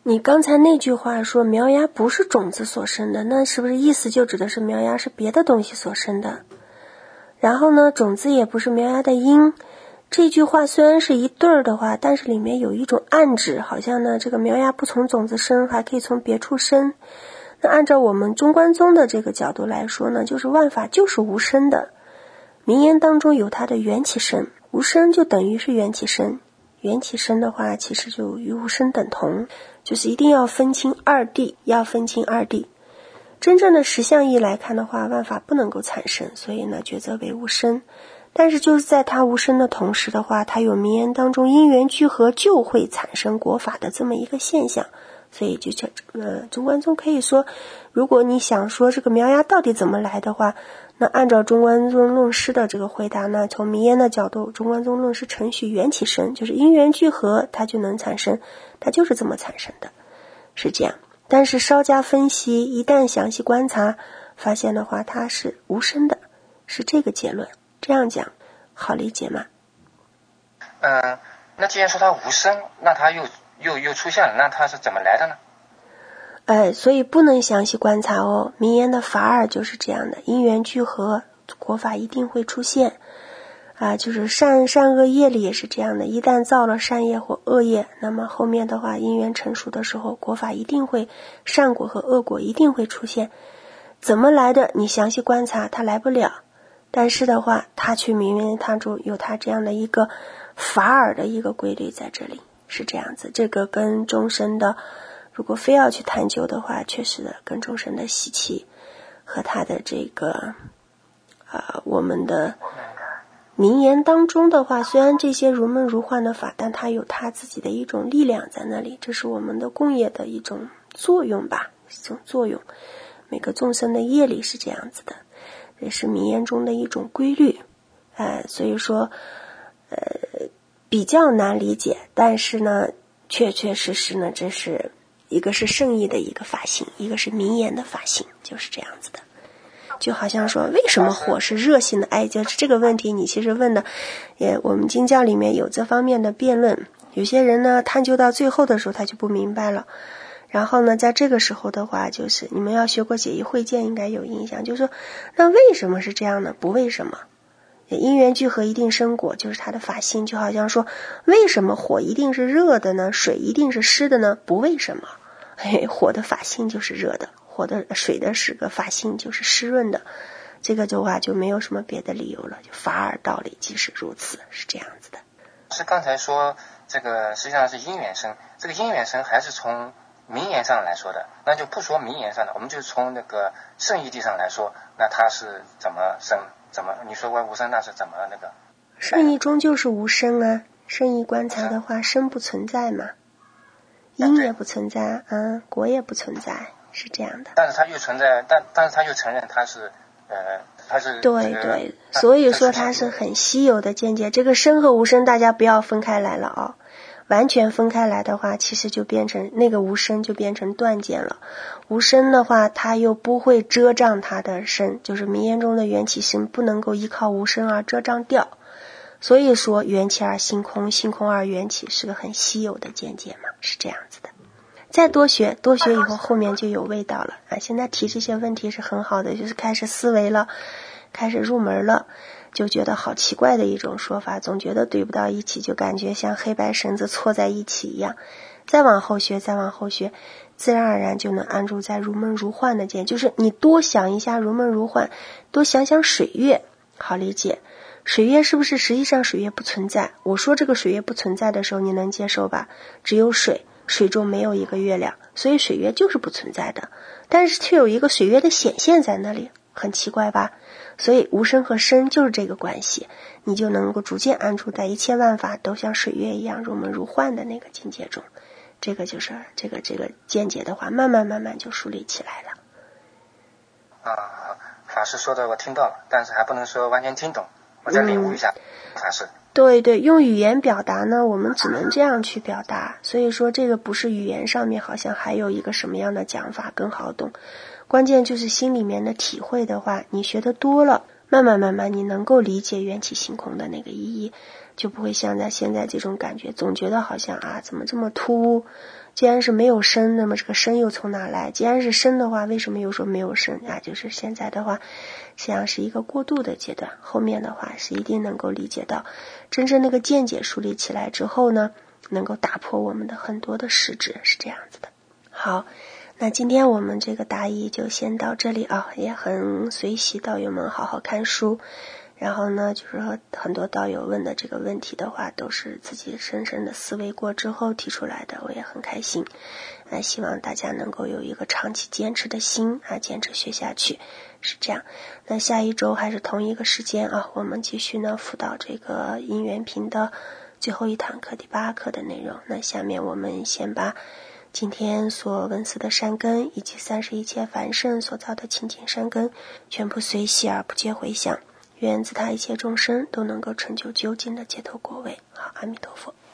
你刚才那句话说苗芽不是种子所生的，那是不是意思就指的是苗芽是别的东西所生的？然后呢，种子也不是苗芽的因。这句话虽然是一对儿的话，但是里面有一种暗指，好像呢这个苗芽不从种子生，还可以从别处生。那按照我们中观宗的这个角度来说呢，就是万法就是无生的，名言当中有它的缘起生，无生就等于是缘起生，缘起生的话其实就与无生等同，就是一定要分清二谛，要分清二谛。真正的实相义来看的话，万法不能够产生，所以呢抉择为无生。但是就是在它无生的同时的话，它有名言当中因缘聚合就会产生果法的这么一个现象，所以就叫呃中观宗可以说，如果你想说这个苗芽到底怎么来的话，那按照中观宗论师的这个回答呢，从名言的角度，中观宗论师程序缘起生，就是因缘聚合它就能产生，它就是这么产生的，是这样。但是稍加分析，一旦详细观察发现的话，它是无生的，是这个结论。这样讲好理解吗？ 嗯、呃，那既然说它无生，那它又又又出现了，那它是怎么来的呢？ 哎，所以不能详细观察哦。名言的法尔就是这样的，因缘聚合，果法一定会出现啊。就是善善恶业力也是这样的，一旦造了善业或恶业，那么后面的话因缘成熟的时候，果法一定会，善果和恶果一定会出现。怎么来的？你详细观察，它来不了。但是的话，他去名言当中有他这样的一个法尔的一个规律在这里，是这样子。这个跟众生的，如果非要去探究的话，确实的跟众生的习气和他的这个呃我们的名言当中的话，虽然这些如梦如幻的法，但它有它自己的一种力量在那里，这是我们的共业的一种作用吧，一种作用。每个众生的业力是这样子的。也是名言中的一种规律，呃，所以说，呃，比较难理解，但是呢，确确实实呢，这是一个是圣意的一个法性，一个是名言的法性，就是这样子的。就好像说，为什么火是热性的？哎，就是这个问题，你其实问的，也我们经教里面有这方面的辩论。有些人呢，探究到最后的时候，他就不明白了。然后呢，在这个时候的话，就是你们要学过解义会见，应该有印象，就是说，那为什么是这样呢？不为什么，因缘聚合一定生果，就是它的法性。就好像说，为什么火一定是热的呢？水一定是湿的呢？不为什么，嘿，火的法性就是热的，火的水的是个法性就是湿润的，这个的话就没有什么别的理由了，就法尔道理即是如此，是这样子的。 是刚才说这个实际上是因缘生，这个因缘生还是从名言上来说的，那就不说名言上的，我们就从那个圣义谛上来说，那它是怎么生？怎么你说过无生，那是怎么那个？ 圣义终究是无生啊，圣义观察的话，生不存在嘛，因也不存在，嗯，果也不存在，是这样的。 但是它又存在，但但是它又承认它是，呃，它是对对，所以说它是很稀有的见解。这个生和无生，大家不要分开来了啊。完全分开来的话，其实就变成那个无生就变成断见了。无生的话，它又不会遮障它的生，就是名言中的缘起生不能够依靠无生而遮障掉。所以说缘起而性空，性空而缘起是个很稀有的见解嘛，是这样子的。再多学，多学以后后面就有味道了啊！现在提这些问题是很好的，就是开始思维了，开始入门了。就觉得好奇怪的一种说法，总觉得对不到一起，就感觉像黑白绳子错在一起一样。再往后学，再往后学，自然而然就能安住在如梦如幻的见。就是你多想一下如梦如幻，多想想水月，好理解。水月是不是实际上水月不存在？我说这个水月不存在的时候，你能接受吧？只有水，水中没有一个月亮，所以水月就是不存在的。但是却有一个水月的显现在那里，很奇怪吧？所以无生和生就是这个关系，你就能够逐渐安住在一切万法都像水月一样如梦如幻的那个境界中。这个就是这个这个见解的话，慢慢慢慢就树立起来了。 啊，法师说的我听到了，但是还不能说完全听懂，我再领悟一下、嗯、法师。 对对，用语言表达呢，我们只能这样去表达。所以说这个不是语言上面好像还有一个什么样的讲法更好懂。关键就是心里面的体会的话，你学得多了，慢慢慢慢慢你能够理解缘起性空的那个意义，就不会像在现在这种感觉，总觉得好像啊怎么这么突兀，既然是没有生，那么这个生又从哪来？既然是生的话，为什么又说没有生啊？就是现在的话实际上是一个过渡的阶段，后面的话是一定能够理解到，真正那个见解树立起来之后呢，能够打破我们的很多的实质，是这样子的。好，那今天我们这个答疑就先到这里啊，也很随喜道友们好好看书，然后呢就是说很多道友问的这个问题的话都是自己深深的思维过之后提出来的，我也很开心啊，希望大家能够有一个长期坚持的心啊，坚持学下去，是这样。那下一周还是同一个时间啊，我们继续呢辅导这个因缘品的最后一堂课第八课的内容。那下面我们先把今天所闻思的善根以及三十一切凡圣所造的清净善根全部随喜而不皆回向，愿自他一切众生都能够成就究竟的解脱果位。好，阿弥陀佛。